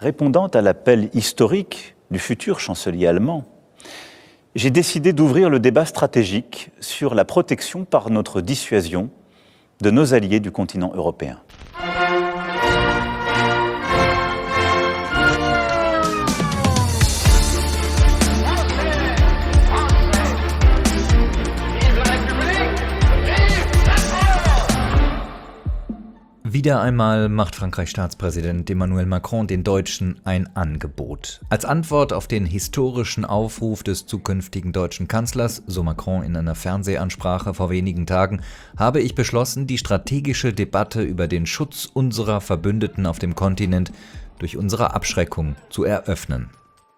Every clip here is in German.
Répondant à l'appel historique du futur chancelier allemand, j'ai décidé d'ouvrir le débat stratégique sur la protection par notre dissuasion de nos alliés du continent européen. Wieder einmal macht Frankreichs Staatspräsident Emmanuel Macron den Deutschen ein Angebot. Als Antwort auf den historischen Aufruf des zukünftigen deutschen Kanzlers, so Macron in einer Fernsehansprache vor wenigen Tagen, habe ich beschlossen, die strategische Debatte über den Schutz unserer Verbündeten auf dem Kontinent durch unsere Abschreckung zu eröffnen.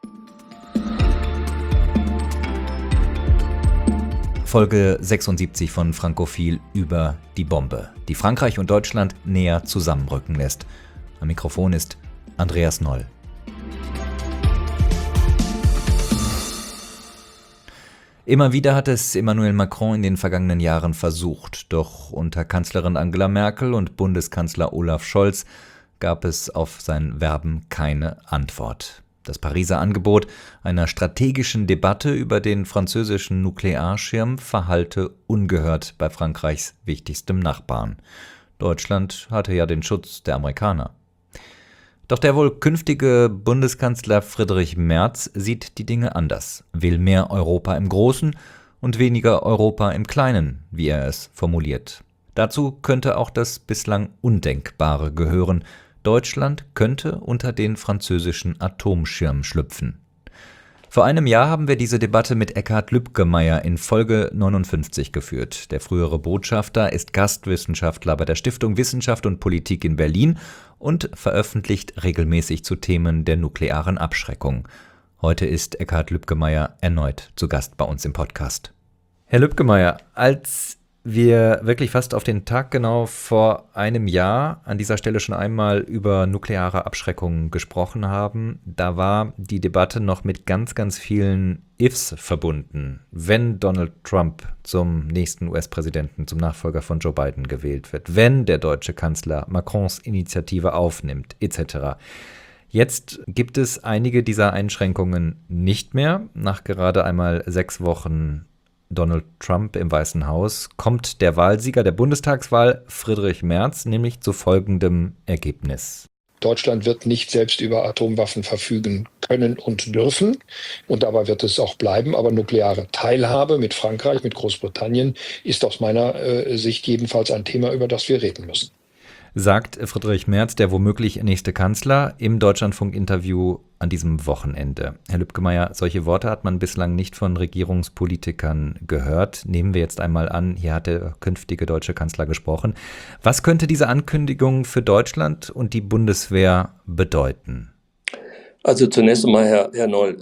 Folge 76 von Frankophil über die Bombe, die Frankreich und Deutschland näher zusammenrücken lässt. Am Mikrofon ist Andreas Noll. Immer wieder hat es Emmanuel Macron in den vergangenen Jahren versucht, doch unter Kanzlerin Angela Merkel und Bundeskanzler Olaf Scholz gab es auf sein Werben keine Antwort. Das Pariser Angebot einer strategischen Debatte über den französischen Nuklearschirm verhallte ungehört bei Frankreichs wichtigstem Nachbarn. Deutschland hatte ja den Schutz der Amerikaner. Doch der wohl künftige Bundeskanzler Friedrich Merz sieht die Dinge anders, will mehr Europa im Großen und weniger Europa im Kleinen, wie er es formuliert. Dazu könnte auch das bislang Undenkbare gehören: Deutschland könnte unter den französischen Atomschirm schlüpfen. Vor einem Jahr haben wir diese Debatte mit Eckhard Lübkemeyer in Folge 59 geführt. Der frühere Botschafter ist Gastwissenschaftler bei der Stiftung Wissenschaft und Politik in Berlin und veröffentlicht regelmäßig zu Themen der nuklearen Abschreckung. Heute ist Eckhard Lübkemeyer erneut zu Gast bei uns im Podcast. Herr Lübkemeyer, als wir wirklich fast auf den Tag genau vor einem Jahr an dieser Stelle schon einmal über nukleare Abschreckung gesprochen haben, da war die Debatte noch mit ganz, ganz vielen Ifs verbunden. Wenn Donald Trump zum nächsten US-Präsidenten, zum Nachfolger von Joe Biden gewählt wird, wenn der deutsche Kanzler Macrons Initiative aufnimmt, etc. Jetzt gibt es einige dieser Einschränkungen nicht mehr. Nach gerade einmal 6 Wochen Donald Trump im Weißen Haus kommt der Wahlsieger der Bundestagswahl, Friedrich Merz, nämlich zu folgendem Ergebnis. Deutschland wird nicht selbst über Atomwaffen verfügen können und dürfen. Und dabei wird es auch bleiben. Aber nukleare Teilhabe mit Frankreich, mit Großbritannien ist aus meiner Sicht jedenfalls ein Thema, über das wir reden müssen. Sagt Friedrich Merz, der womöglich nächste Kanzler, im Deutschlandfunk-Interview an diesem Wochenende. Herr Lübkemeyer, solche Worte hat man bislang nicht von Regierungspolitikern gehört. Nehmen wir jetzt einmal an, hier hat der künftige deutsche Kanzler gesprochen. Was könnte diese Ankündigung für Deutschland und die Bundeswehr bedeuten? Also zunächst einmal, Herr Noll,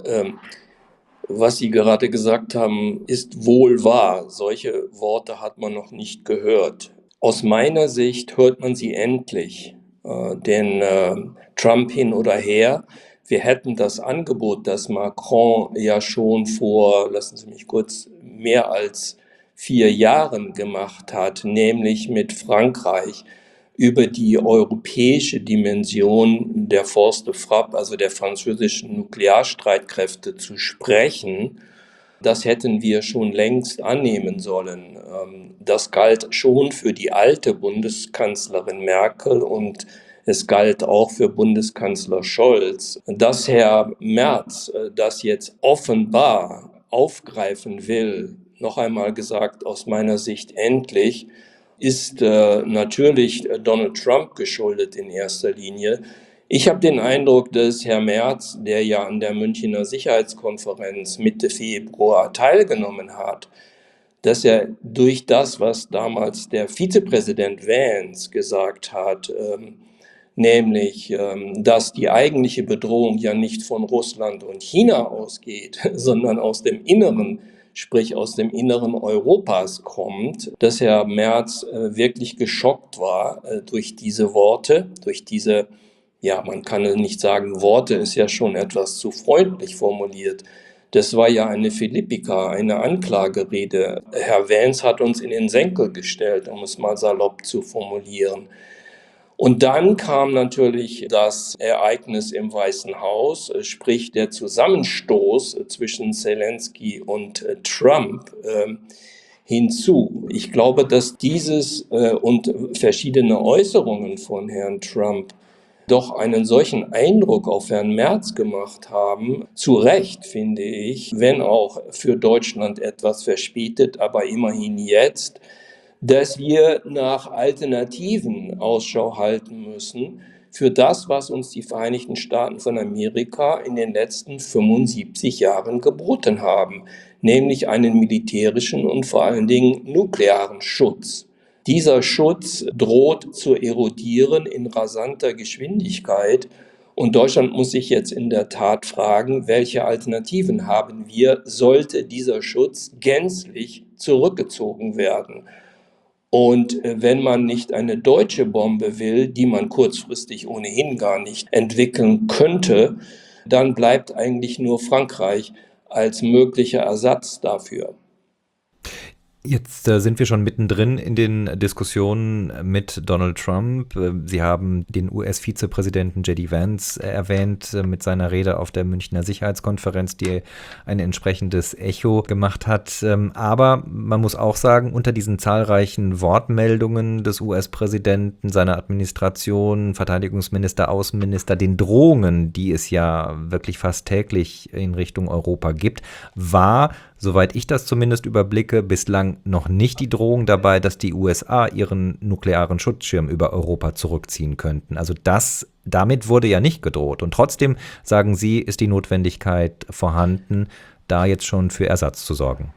was Sie gerade gesagt haben, ist wohl wahr. Solche Worte hat man noch nicht gehört. Aus meiner Sicht hört man sie endlich, denn Trump hin oder her, wir hätten das Angebot, das Macron ja schon vor, lassen Sie mich kurz, mehr als 4 Jahren gemacht hat, nämlich mit Frankreich über die europäische Dimension der Force de Frappe, also der französischen Nuklearstreitkräfte, zu sprechen. Das hätten wir schon längst annehmen sollen. Das galt schon für die alte Bundeskanzlerin Merkel und es galt auch für Bundeskanzler Scholz. Dass Herr Merz das jetzt offenbar aufgreifen will, noch einmal gesagt, aus meiner Sicht endlich, ist natürlich Donald Trump geschuldet in erster Linie. Ich habe den Eindruck, dass Herr Merz, der ja an der Münchner Sicherheitskonferenz Mitte Februar teilgenommen hat, dass er durch das, was damals der Vizepräsident Vance gesagt hat, nämlich, dass die eigentliche Bedrohung ja nicht von Russland und China ausgeht, sondern aus dem Inneren, sprich aus dem Inneren Europas kommt, dass Herr Merz wirklich geschockt war durch diese Worte, durch diese, ja, man kann nicht sagen, Worte ist ja schon etwas zu freundlich formuliert. Das war ja eine Philippika, eine Anklagerede. Herr Vance hat uns in den Senkel gestellt, um es mal salopp zu formulieren. Und dann kam natürlich das Ereignis im Weißen Haus, sprich der Zusammenstoß zwischen Zelensky und Trump hinzu. Ich glaube, dass dieses und verschiedene Äußerungen von Herrn Trump doch einen solchen Eindruck auf Herrn Merz gemacht haben, zu Recht, finde ich, wenn auch für Deutschland etwas verspätet, aber immerhin jetzt, dass wir nach Alternativen Ausschau halten müssen für das, was uns die Vereinigten Staaten von Amerika in den letzten 75 Jahren geboten haben, nämlich einen militärischen und vor allen Dingen nuklearen Schutz. Dieser Schutz droht zu erodieren in rasanter Geschwindigkeit. Und Deutschland muss sich jetzt in der Tat fragen, welche Alternativen haben wir, sollte dieser Schutz gänzlich zurückgezogen werden. Und wenn man nicht eine deutsche Bombe will, die man kurzfristig ohnehin gar nicht entwickeln könnte, dann bleibt eigentlich nur Frankreich als möglicher Ersatz dafür. Jetzt sind wir schon mittendrin in den Diskussionen mit Donald Trump. Sie haben den US-Vizepräsidenten J.D. Vance erwähnt mit seiner Rede auf der Münchner Sicherheitskonferenz, die ein entsprechendes Echo gemacht hat. Aber man muss auch sagen, unter diesen zahlreichen Wortmeldungen des US-Präsidenten, seiner Administration, Verteidigungsminister, Außenminister, den Drohungen, die es ja wirklich fast täglich in Richtung Europa gibt, war, soweit ich das zumindest überblicke, bislang noch nicht die Drohung dabei, dass die USA ihren nuklearen Schutzschirm über Europa zurückziehen könnten. Also damit wurde ja nicht gedroht. Und trotzdem, sagen Sie, ist die Notwendigkeit vorhanden, da jetzt schon für Ersatz zu sorgen.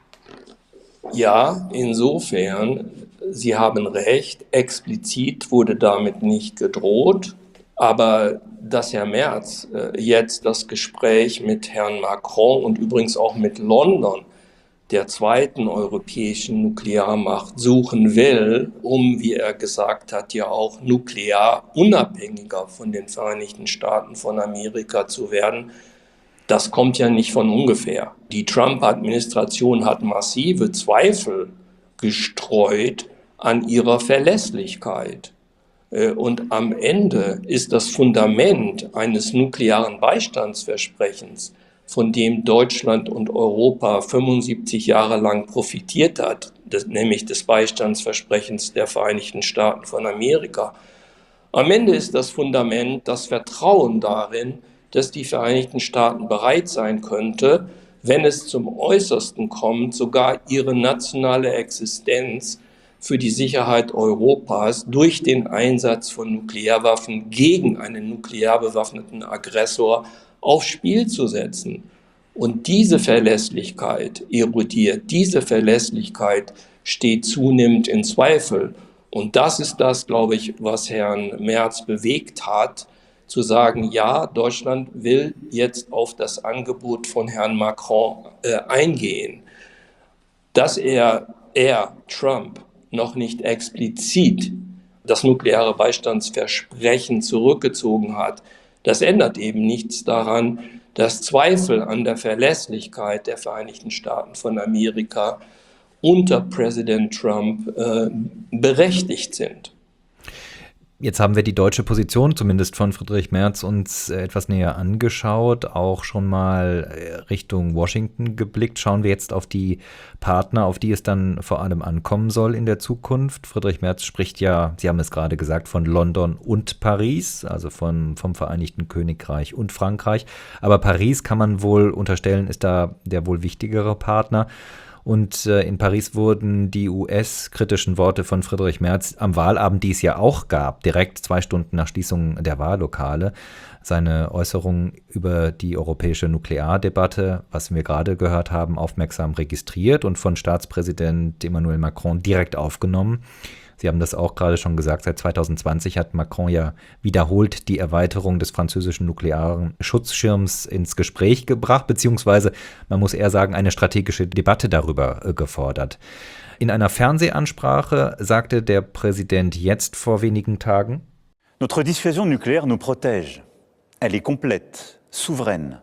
Ja, insofern, Sie haben recht, explizit wurde damit nicht gedroht. Aber dass Herr Merz jetzt das Gespräch mit Herrn Macron und übrigens auch mit London, der zweiten europäischen Nuklearmacht, suchen will, um, wie er gesagt hat, ja auch nuklear unabhängiger von den Vereinigten Staaten von Amerika zu werden, das kommt ja nicht von ungefähr. Die Trump-Administration hat massive Zweifel gestreut an ihrer Verlässlichkeit. Und am Ende ist das Fundament eines nuklearen Beistandsversprechens, von dem Deutschland und Europa 75 Jahre lang profitiert hat, nämlich des Beistandsversprechens der Vereinigten Staaten von Amerika. Am Ende ist das Fundament das Vertrauen darin, dass die Vereinigten Staaten bereit sein könnte, wenn es zum Äußersten kommt, sogar ihre nationale Existenz für die Sicherheit Europas durch den Einsatz von Nuklearwaffen gegen einen nuklear bewaffneten Aggressor aufs Spiel zu setzen. Und diese Verlässlichkeit erodiert, diese Verlässlichkeit steht zunehmend in Zweifel. Und das ist das, glaube ich, was Herrn Merz bewegt hat, zu sagen, ja, Deutschland will jetzt auf das Angebot von Herrn Macron eingehen. Dass Trump, noch nicht explizit das nukleare Beistandsversprechen zurückgezogen hat, das ändert eben nichts daran, dass Zweifel an der Verlässlichkeit der Vereinigten Staaten von Amerika unter Präsident Trump berechtigt sind. Jetzt haben wir die deutsche Position, zumindest von Friedrich Merz, uns etwas näher angeschaut, auch schon mal Richtung Washington geblickt. Schauen wir jetzt auf die Partner, auf die es dann vor allem ankommen soll in der Zukunft. Friedrich Merz spricht ja, Sie haben es gerade gesagt, von London und Paris, also vom Vereinigten Königreich und Frankreich. Aber Paris, kann man wohl unterstellen, ist da der wohl wichtigere Partner. Und in Paris wurden die US-kritischen Worte von Friedrich Merz am Wahlabend, die es ja auch gab, direkt 2 Stunden nach Schließung der Wahllokale, seine Äußerungen über die europäische Nukleardebatte, was wir gerade gehört haben, aufmerksam registriert und von Staatspräsident Emmanuel Macron direkt aufgenommen. Sie haben das auch gerade schon gesagt, seit 2020 hat Macron ja wiederholt die Erweiterung des französischen nuklearen Schutzschirms ins Gespräch gebracht, beziehungsweise, man muss eher sagen, eine strategische Debatte darüber gefordert. In einer Fernsehansprache sagte der Präsident jetzt vor wenigen Tagen: Notre dissuasion nucléaire nous protège. Elle est complète, souveraine,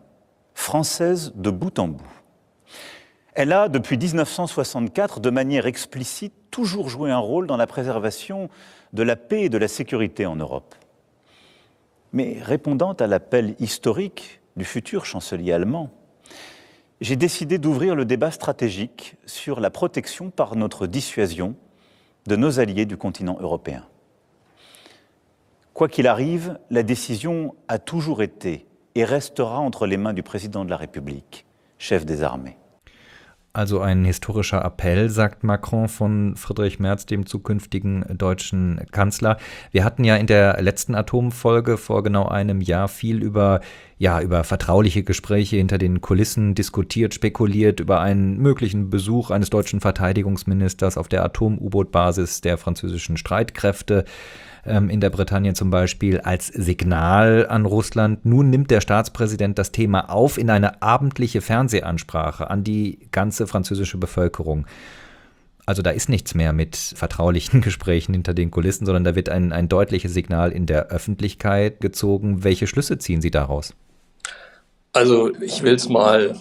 française de bout en bout. Elle a, depuis 1964, de manière explicite, toujours joué un rôle dans la préservation de la paix et de la sécurité en Europe. Mais répondant à l'appel historique du futur chancelier allemand, j'ai décidé d'ouvrir le débat stratégique sur la protection par notre dissuasion de nos alliés du continent européen. Quoi qu'il arrive, la décision a toujours été et restera entre les mains du Président de la République, chef des armées. Also ein historischer Appell, sagt Macron von Friedrich Merz, dem zukünftigen deutschen Kanzler. Wir hatten ja in der letzten Atomfolge vor genau einem Jahr viel über vertrauliche Gespräche hinter den Kulissen diskutiert, spekuliert, über einen möglichen Besuch eines deutschen Verteidigungsministers auf der Atom-U-Boot-Basis der französischen Streitkräfte in der Bretagne zum Beispiel als Signal an Russland. Nun nimmt der Staatspräsident das Thema auf in eine abendliche Fernsehansprache an die ganze französische Bevölkerung. Also da ist nichts mehr mit vertraulichen Gesprächen hinter den Kulissen, sondern da wird ein deutliches Signal in der Öffentlichkeit gezogen. Welche Schlüsse ziehen Sie daraus? Also ich will es mal,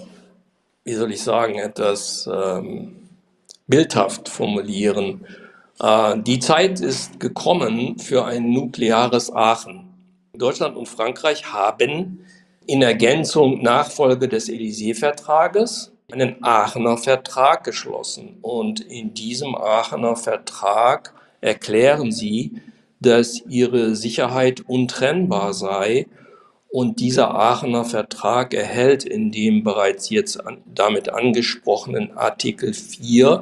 etwas bildhaft formulieren. Die Zeit ist gekommen für ein nukleares Aachen. Deutschland und Frankreich haben in Ergänzung Nachfolge des Élysée-Vertrages einen Aachener Vertrag geschlossen. Und in diesem Aachener Vertrag erklären sie, dass ihre Sicherheit untrennbar sei. Und dieser Aachener Vertrag erhält in dem bereits jetzt damit angesprochenen Artikel 4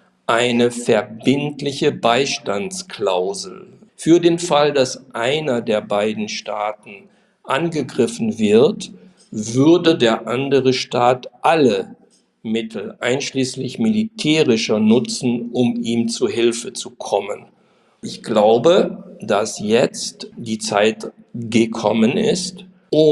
eine verbindliche Beistandsklausel. Für den Fall, dass einer der beiden Staaten angegriffen wird, würde der andere Staat alle Mittel, einschließlich militärischer, nutzen, um ihm zu Hilfe zu kommen. Ich glaube, dass jetzt die Zeit gekommen ist,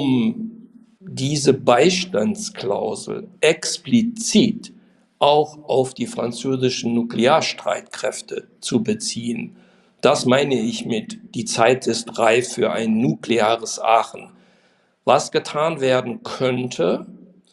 um diese Beistandsklausel explizit auch auf die französischen Nuklearstreitkräfte zu beziehen. Das meine ich mit, die Zeit ist reif für ein nukleares Aachen. Was getan werden könnte,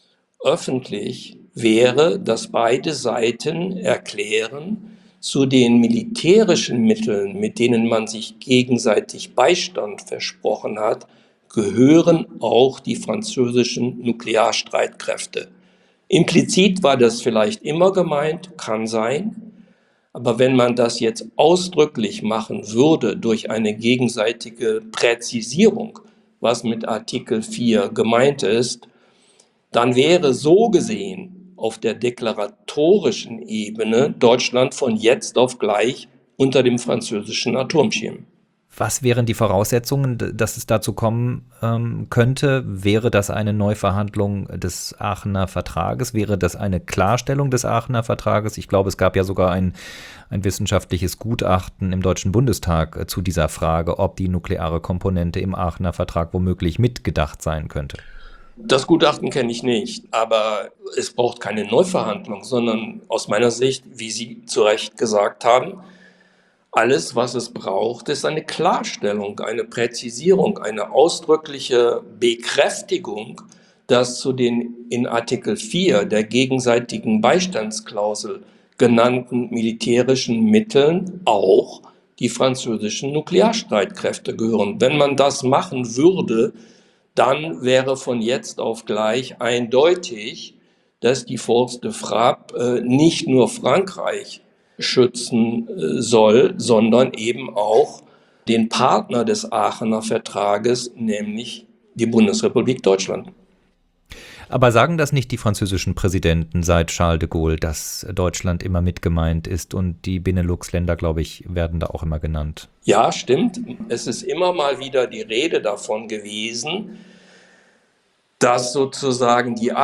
öffentlich, wäre, dass beide Seiten erklären, zu den militärischen Mitteln, mit denen man sich gegenseitig Beistand versprochen hat, gehören auch die französischen Nuklearstreitkräfte. Implizit war das vielleicht immer gemeint, kann sein, aber wenn man das jetzt ausdrücklich machen würde durch eine gegenseitige Präzisierung, was mit Artikel 4 gemeint ist, dann wäre so gesehen auf der deklaratorischen Ebene Deutschland von jetzt auf gleich unter dem französischen Atomschirm. Was wären die Voraussetzungen, dass es dazu kommen könnte? Wäre das eine Neuverhandlung des Aachener Vertrages? Wäre das eine Klarstellung des Aachener Vertrages? Ich glaube, es gab ja sogar ein wissenschaftliches Gutachten im Deutschen Bundestag zu dieser Frage, ob die nukleare Komponente im Aachener Vertrag womöglich mitgedacht sein könnte. Das Gutachten kenne ich nicht, aber es braucht keine Neuverhandlung, sondern aus meiner Sicht, wie Sie zu Recht gesagt haben, alles, was es braucht, ist eine Klarstellung, eine Präzisierung, eine ausdrückliche Bekräftigung, dass zu den in Artikel 4 der gegenseitigen Beistandsklausel genannten militärischen Mitteln auch die französischen Nuklearstreitkräfte gehören. Wenn man das machen würde, dann wäre von jetzt auf gleich eindeutig, dass die Force de Frappe nicht nur Frankreich schützen soll, sondern eben auch den Partner des Aachener Vertrages, nämlich die Bundesrepublik Deutschland. Aber sagen das nicht die französischen Präsidenten seit Charles de Gaulle, dass Deutschland immer mit gemeint ist und die Benelux-Länder, glaube ich, werden da auch immer genannt? Ja, stimmt. Es ist immer mal wieder die Rede davon gewesen, dass sozusagen die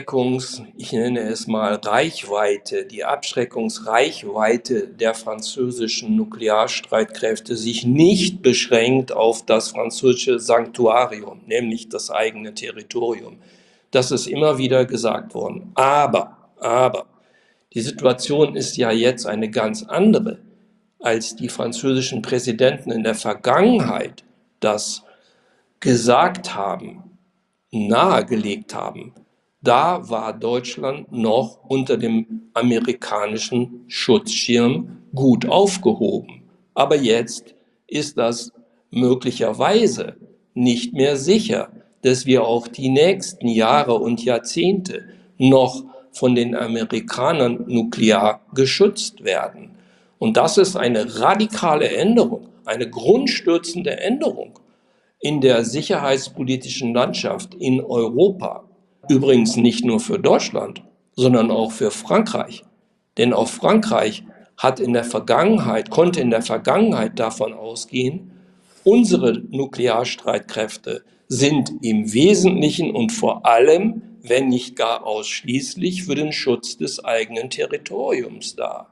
Abschreckungsreichweite der französischen Nuklearstreitkräfte sich nicht beschränkt auf das französische Sanktuarium, nämlich das eigene Territorium. Das ist immer wieder gesagt worden. Aber die Situation ist ja jetzt eine ganz andere, als die französischen Präsidenten in der Vergangenheit das gesagt haben, nahegelegt haben. Da war Deutschland noch unter dem amerikanischen Schutzschirm gut aufgehoben. Aber jetzt ist das möglicherweise nicht mehr sicher, dass wir auch die nächsten Jahre und Jahrzehnte noch von den Amerikanern nuklear geschützt werden. Und das ist eine radikale Änderung, eine grundstürzende Änderung in der sicherheitspolitischen Landschaft in Europa. Übrigens nicht nur für Deutschland, sondern auch für Frankreich. Denn auch Frankreich konnte in der Vergangenheit davon ausgehen, unsere Nuklearstreitkräfte sind im Wesentlichen und vor allem, wenn nicht gar ausschließlich, für den Schutz des eigenen Territoriums da.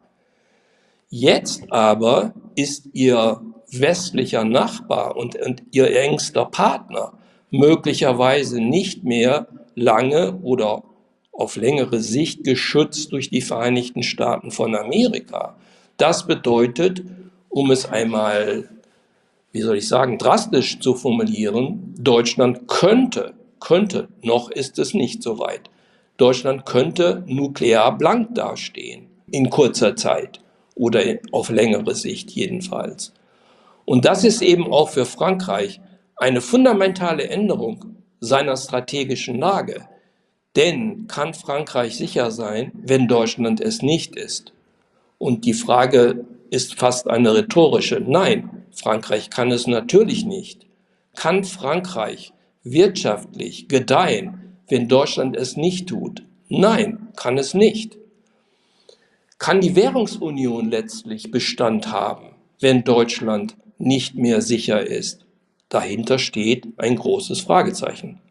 Jetzt aber ist ihr westlicher Nachbar und ihr engster Partner möglicherweise nicht mehr lange oder auf längere Sicht geschützt durch die Vereinigten Staaten von Amerika. Das bedeutet, um es einmal, drastisch zu formulieren, Deutschland könnte, noch ist es nicht so weit, Deutschland könnte nuklear blank dastehen in kurzer Zeit oder auf längere Sicht jedenfalls. Und das ist eben auch für Frankreich eine fundamentale Änderung seiner strategischen Lage. Denn kann Frankreich sicher sein, wenn Deutschland es nicht ist? Und die Frage ist fast eine rhetorische. Nein, Frankreich kann es natürlich nicht. Kann Frankreich wirtschaftlich gedeihen, wenn Deutschland es nicht tut? Nein, kann es nicht. Kann die Währungsunion letztlich Bestand haben, wenn Deutschland nicht mehr sicher ist? Dahinter steht ein großes Fragezeichen.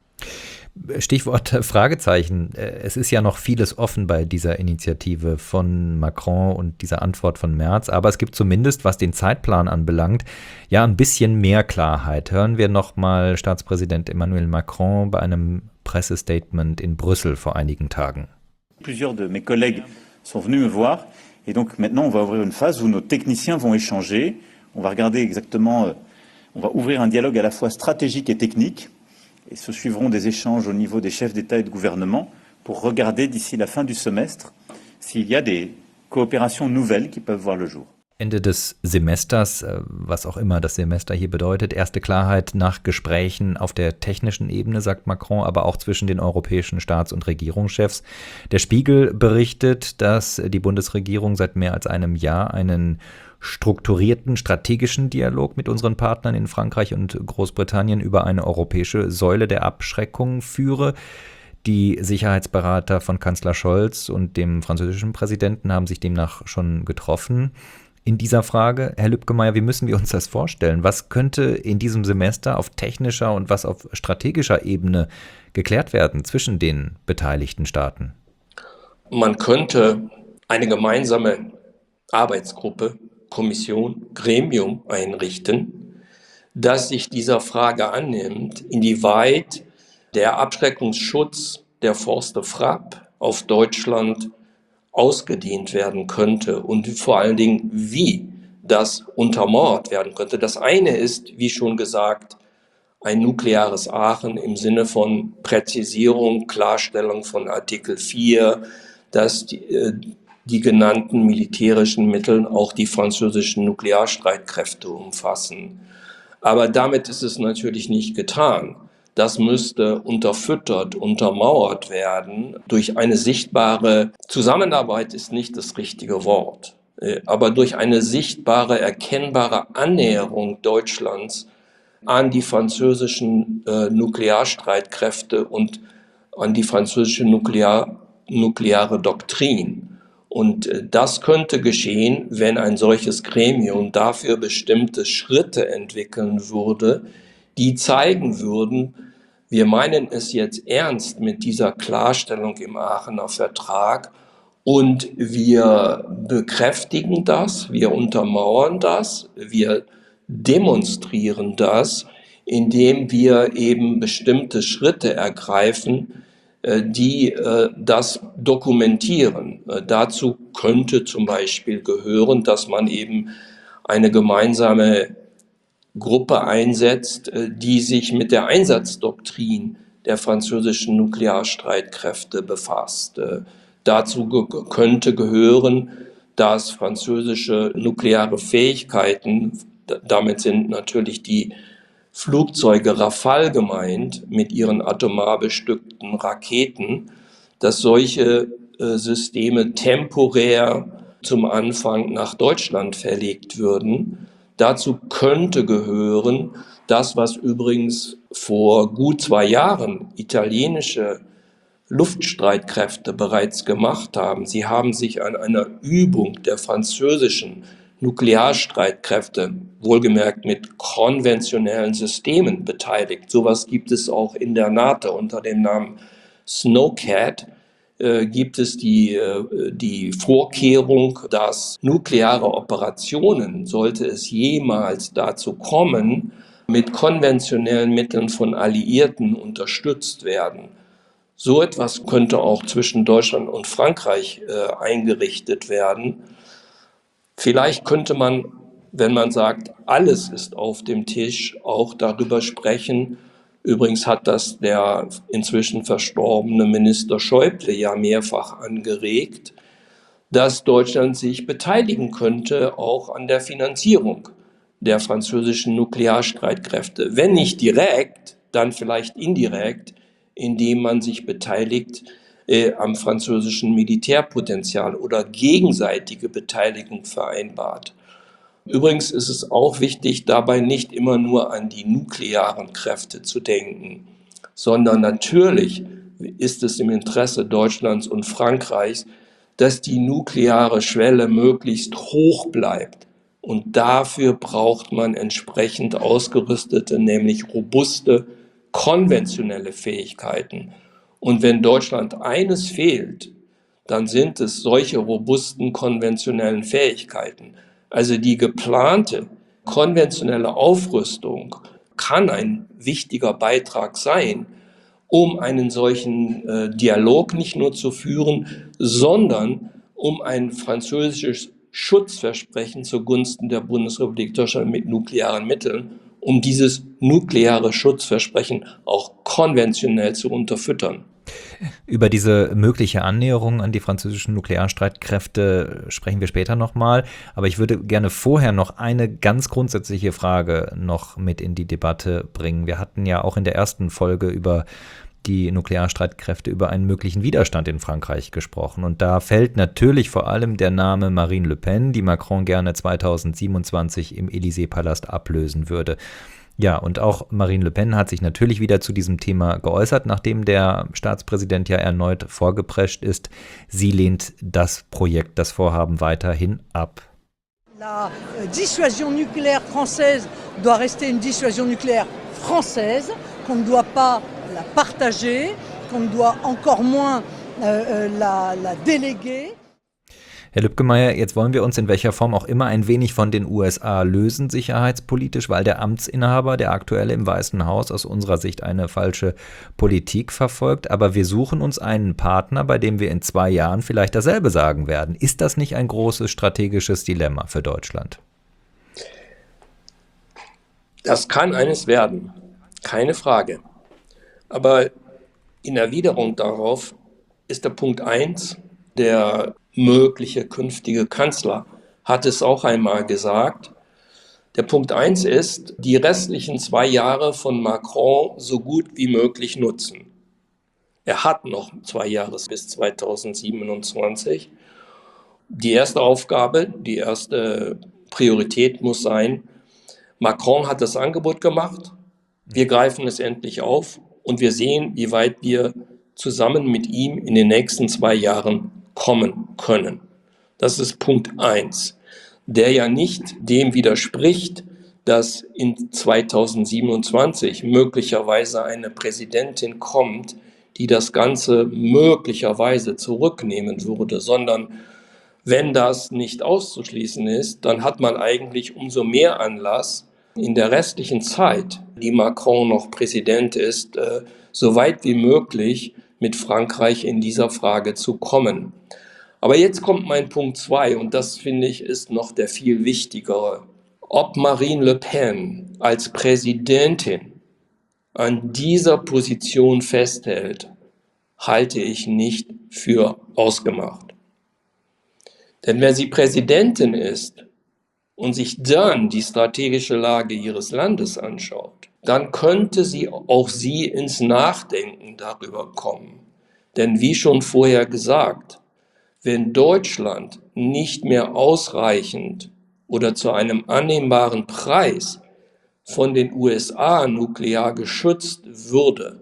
Stichwort Fragezeichen. Es ist ja noch vieles offen bei dieser Initiative von Macron und dieser Antwort von Merz, aber es gibt zumindest, was den Zeitplan anbelangt, ja ein bisschen mehr Klarheit. Hören wir nochmal Staatspräsident Emmanuel Macron bei einem Pressestatement in Brüssel vor einigen Tagen. Plusieurs de mes collègues sont venus me voir et donc maintenant on va ouvrir une phase où nos techniciens vont échanger. On va regarder exactement, on va ouvrir un dialogue à la fois stratégique et technique. Et se suivront des échanges au niveau des chefs d'État et de gouvernement pour regarder d'ici la fin du semestre s'il y a des coopérations nouvelles qui peuvent voir le jour. Ende des Semesters, was auch immer das Semester hier bedeutet, erste Klarheit nach Gesprächen auf der technischen Ebene, sagt Macron, aber auch zwischen den europäischen Staats- und Regierungschefs. Der Spiegel berichtet, dass die Bundesregierung seit mehr als einem Jahr einen strukturierten strategischen Dialog mit unseren Partnern in Frankreich und Großbritannien über eine europäische Säule der Abschreckung führe. Die Sicherheitsberater von Kanzler Scholz und dem französischen Präsidenten haben sich demnach schon getroffen. In dieser Frage, Herr Lübgemeier, wie müssen wir uns das vorstellen? Was könnte in diesem Semester auf technischer und was auf strategischer Ebene geklärt werden zwischen den beteiligten Staaten? Man könnte eine gemeinsame Arbeitsgruppe, Kommission, Gremium einrichten, das sich dieser Frage annimmt, inwieweit der Abschreckungsschutz der Force de Frappe auf Deutschland ausgedehnt werden könnte und vor allen Dingen, wie das untermauert werden könnte. Das eine ist, wie schon gesagt, ein nukleares Aachen im Sinne von Präzisierung, Klarstellung von Artikel 4, dass die genannten militärischen Mittel auch die französischen Nuklearstreitkräfte umfassen. Aber damit ist es natürlich nicht getan. Das müsste unterfüttert, untermauert werden durch eine sichtbare Zusammenarbeit ist nicht das richtige Wort, aber durch eine sichtbare, erkennbare Annäherung Deutschlands an die französischen Nuklearstreitkräfte und an die französische nukleare Doktrin. Und das könnte geschehen, wenn ein solches Gremium dafür bestimmte Schritte entwickeln würde, die zeigen würden, wir meinen es jetzt ernst mit dieser Klarstellung im Aachener Vertrag und wir bekräftigen das, wir untermauern das, wir demonstrieren das, indem wir eben bestimmte Schritte ergreifen, die das dokumentieren. Dazu könnte zum Beispiel gehören, dass man eben eine gemeinsame Gruppe einsetzt, die sich mit der Einsatzdoktrin der französischen Nuklearstreitkräfte befasst. Dazu könnte gehören, dass französische nukleare Fähigkeiten, damit sind natürlich die Flugzeuge Rafale gemeint, mit ihren atomar bestückten Raketen, dass solche Systeme temporär zum Anfang nach Deutschland verlegt würden. Dazu könnte gehören, das, was übrigens vor gut 2 Jahren italienische Luftstreitkräfte bereits gemacht haben. Sie haben sich an einer Übung der französischen Nuklearstreitkräfte, wohlgemerkt mit konventionellen Systemen, beteiligt. Sowas gibt es auch in der NATO unter dem Namen Snowcat. Gibt es die Vorkehrung, dass nukleare Operationen, sollte es jemals dazu kommen, mit konventionellen Mitteln von Alliierten unterstützt werden. So etwas könnte auch zwischen Deutschland und Frankreich eingerichtet werden. Vielleicht könnte man, wenn man sagt, alles ist auf dem Tisch, auch darüber sprechen. Übrigens hat das der inzwischen verstorbene Minister Schäuble ja mehrfach angeregt, dass Deutschland sich beteiligen könnte, auch an der Finanzierung der französischen Nuklearstreitkräfte. Wenn nicht direkt, dann vielleicht indirekt, indem man sich beteiligt am französischen Militärpotenzial oder gegenseitige Beteiligung vereinbart. Übrigens ist es auch wichtig, dabei nicht immer nur an die nuklearen Kräfte zu denken, sondern natürlich ist es im Interesse Deutschlands und Frankreichs, dass die nukleare Schwelle möglichst hoch bleibt. Und dafür braucht man entsprechend ausgerüstete, nämlich robuste, konventionelle Fähigkeiten. Und wenn Deutschland eines fehlt, dann sind es solche robusten, konventionellen Fähigkeiten. Also die geplante konventionelle Aufrüstung kann ein wichtiger Beitrag sein, um einen solchen Dialog nicht nur zu führen, sondern um ein französisches Schutzversprechen zugunsten der Bundesrepublik Deutschland mit nuklearen Mitteln, um dieses nukleare Schutzversprechen auch konventionell zu unterfüttern. Über diese mögliche Annäherung an die französischen Nuklearstreitkräfte sprechen wir später nochmal. Aber ich würde gerne vorher noch eine ganz grundsätzliche Frage noch mit in die Debatte bringen. Wir hatten ja auch in der ersten Folge über die Nuklearstreitkräfte, über einen möglichen Widerstand in Frankreich gesprochen. Und da fällt natürlich vor allem der Name Marine Le Pen, die Macron gerne 2027 im Élysée-Palast ablösen würde. Ja, und auch Marine Le Pen hat sich natürlich wieder zu diesem Thema geäußert, nachdem der Staatspräsident ja erneut vorgeprescht ist. Sie lehnt das Projekt, das Vorhaben weiterhin ab. La dissuasion nucléaire française doit rester une dissuasion nucléaire française, qu'on ne doit pas la partager, qu'on ne doit encore moins la déléguer. Herr Lübgemeier, jetzt wollen wir uns in welcher Form auch immer ein wenig von den USA lösen, sicherheitspolitisch, weil der Amtsinhaber, der aktuelle im Weißen Haus, aus unserer Sicht eine falsche Politik verfolgt. Aber wir suchen uns einen Partner, bei dem wir in 2 Jahren vielleicht dasselbe sagen werden. Ist das nicht ein großes strategisches Dilemma für Deutschland? Das kann eines werden, keine Frage. Aber in Erwiderung darauf ist der Punkt 1, der mögliche künftige Kanzler hat es auch einmal gesagt. Der Punkt 1 ist, die restlichen 2 Jahre von Macron so gut wie möglich nutzen. Er hat noch 2 Jahre bis 2027. Die erste Aufgabe, die erste Priorität muss sein, Macron hat das Angebot gemacht, wir greifen es endlich auf und wir sehen, wie weit wir zusammen mit ihm in den nächsten 2 Jahren kommen können. Das ist Punkt 1, der ja nicht dem widerspricht, dass in 2027 möglicherweise eine Präsidentin kommt, die das Ganze möglicherweise zurücknehmen würde, sondern wenn das nicht auszuschließen ist, dann hat man eigentlich umso mehr Anlass, in der restlichen Zeit, die Macron noch Präsident ist, so weit wie möglich mit Frankreich in dieser Frage zu kommen. Aber jetzt kommt mein Punkt 2 und das, finde ich, ist noch der viel wichtigere. Ob Marine Le Pen als Präsidentin an dieser Position festhält, halte ich nicht für ausgemacht. Denn wenn sie Präsidentin ist und sich dann die strategische Lage ihres Landes anschaut, dann könnte auch sie ins Nachdenken darüber kommen. Denn wie schon vorher gesagt, wenn Deutschland nicht mehr ausreichend oder zu einem annehmbaren Preis von den USA nuklear geschützt würde,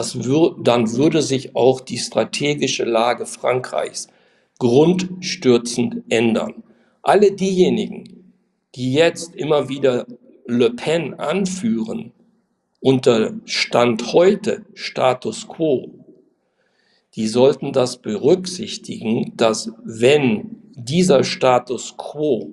dann würde sich auch die strategische Lage Frankreichs grundstürzend ändern. Alle diejenigen, die jetzt immer wieder Le Pen anführen, unter Stand heute Status quo, die sollten das berücksichtigen, dass wenn dieser Status quo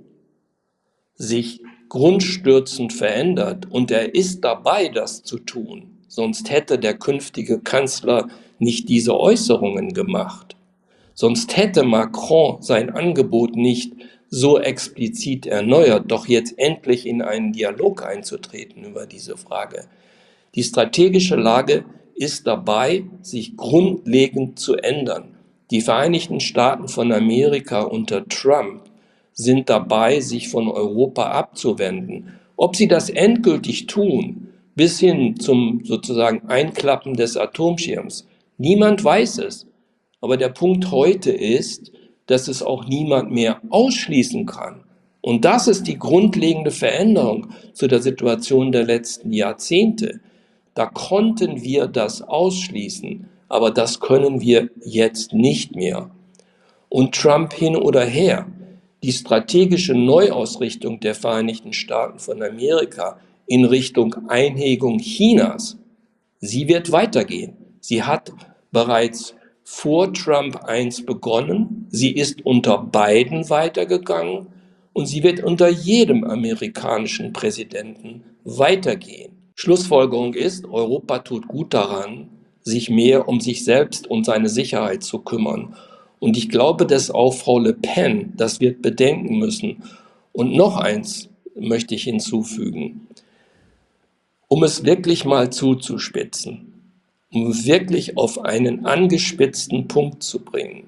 sich grundstürzend verändert und er ist dabei, das zu tun, sonst hätte der künftige Kanzler nicht diese Äußerungen gemacht. Sonst hätte Macron sein Angebot nicht so explizit erneuert, doch jetzt endlich in einen Dialog einzutreten über diese Frage. Die strategische Lage ist dabei, sich grundlegend zu ändern. Die Vereinigten Staaten von Amerika unter Trump sind dabei, sich von Europa abzuwenden. Ob sie das endgültig tun, bis hin zum sozusagen Einklappen des Atomschirms, niemand weiß es. Aber der Punkt heute ist, dass es auch niemand mehr ausschließen kann. Und das ist die grundlegende Veränderung zu der Situation der letzten Jahrzehnte. Da konnten wir das ausschließen, aber das können wir jetzt nicht mehr. Und Trump hin oder her, die strategische Neuausrichtung der Vereinigten Staaten von Amerika in Richtung Einhegung Chinas, sie wird weitergehen. Sie hat bereits vor Trump 1 begonnen, sie ist unter Biden weitergegangen und sie wird unter jedem amerikanischen Präsidenten weitergehen. Schlussfolgerung ist, Europa tut gut daran, sich mehr um sich selbst und seine Sicherheit zu kümmern. Und ich glaube, dass auch Frau Le Pen das wird bedenken müssen. Und noch eins möchte ich hinzufügen. Um es wirklich mal zuzuspitzen, um wirklich auf einen angespitzten Punkt zu bringen.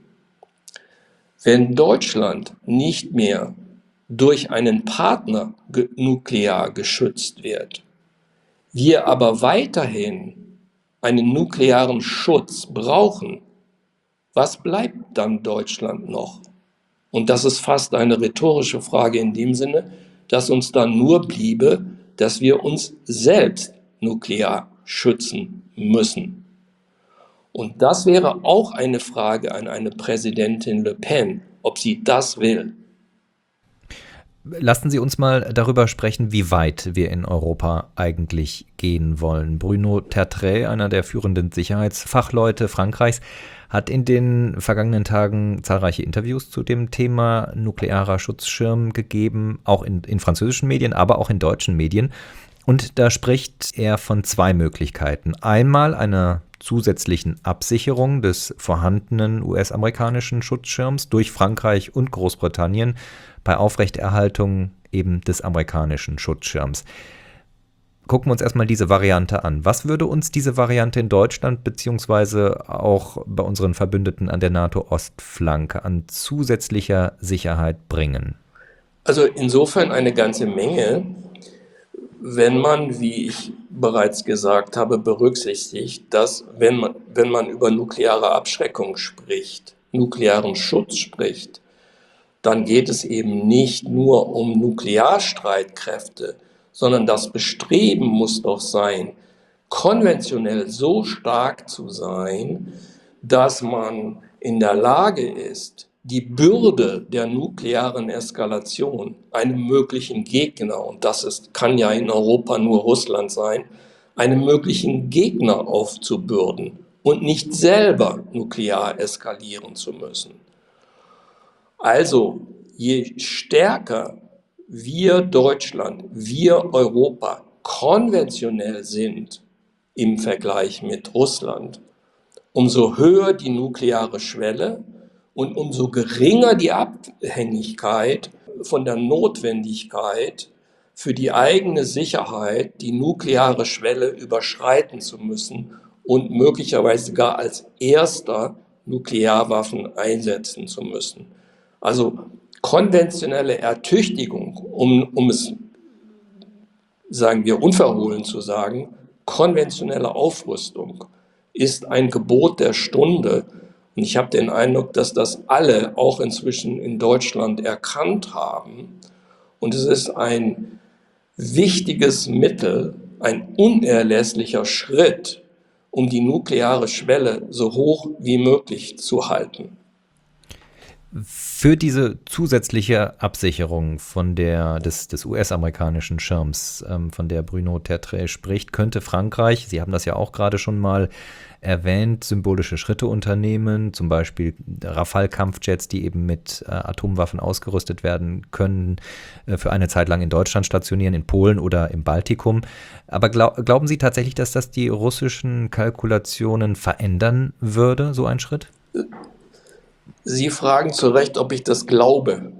Wenn Deutschland nicht mehr durch einen Partner nuklear geschützt wird, wir aber weiterhin einen nuklearen Schutz brauchen, was bleibt dann Deutschland noch? Und das ist fast eine rhetorische Frage in dem Sinne, dass uns dann nur bliebe, dass wir uns selbst nuklear schützen müssen. Und das wäre auch eine Frage an eine Präsidentin Le Pen, ob sie das will. Lassen Sie uns mal darüber sprechen, wie weit wir in Europa eigentlich gehen wollen. Bruno Tertrais, einer der führenden Sicherheitsfachleute Frankreichs, hat in den vergangenen Tagen zahlreiche Interviews zu dem Thema nuklearer Schutzschirm gegeben, auch in französischen Medien, aber auch in deutschen Medien. Und da spricht er von zwei Möglichkeiten. Einmal einer zusätzlichen Absicherung des vorhandenen US-amerikanischen Schutzschirms durch Frankreich und Großbritannien bei Aufrechterhaltung eben des amerikanischen Schutzschirms. Gucken wir uns erstmal diese Variante an. Was würde uns diese Variante in Deutschland beziehungsweise auch bei unseren Verbündeten an der NATO-Ostflanke an zusätzlicher Sicherheit bringen? Also insofern eine ganze Menge, wenn man, wie ich bereits gesagt habe, berücksichtigt, dass wenn man über nukleare Abschreckung spricht, nuklearen Schutz spricht, dann geht es eben nicht nur um Nuklearstreitkräfte, sondern das Bestreben muss doch sein, konventionell so stark zu sein, dass man in der Lage ist, die Bürde der nuklearen Eskalation einem möglichen Gegner, und kann ja in Europa nur Russland sein, einem möglichen Gegner aufzubürden und nicht selber nuklear eskalieren zu müssen. Also, je stärker wir Deutschland, wir Europa konventionell sind im Vergleich mit Russland, umso höher die nukleare Schwelle und umso geringer die Abhängigkeit von der Notwendigkeit für die eigene Sicherheit die nukleare Schwelle überschreiten zu müssen und möglicherweise gar als erster Nuklearwaffen einsetzen zu müssen. Also konventionelle Ertüchtigung, um es, sagen wir, unverhohlen zu sagen, konventionelle Aufrüstung ist ein Gebot der Stunde. Und ich habe den Eindruck, dass das alle auch inzwischen in Deutschland erkannt haben. Und es ist ein wichtiges Mittel, ein unerlässlicher Schritt, um die nukleare Schwelle so hoch wie möglich zu halten. Für diese zusätzliche Absicherung des US-amerikanischen Schirms, von der Bruno Tertrais spricht, könnte Frankreich, Sie haben das ja auch gerade schon mal erwähnt, symbolische Schritte unternehmen, zum Beispiel Rafale-Kampfjets, die eben mit Atomwaffen ausgerüstet werden können, für eine Zeit lang in Deutschland stationieren, in Polen oder im Baltikum. Aber glauben Sie tatsächlich, dass das die russischen Kalkulationen verändern würde, so ein Schritt? Sie fragen zu Recht, ob ich das glaube.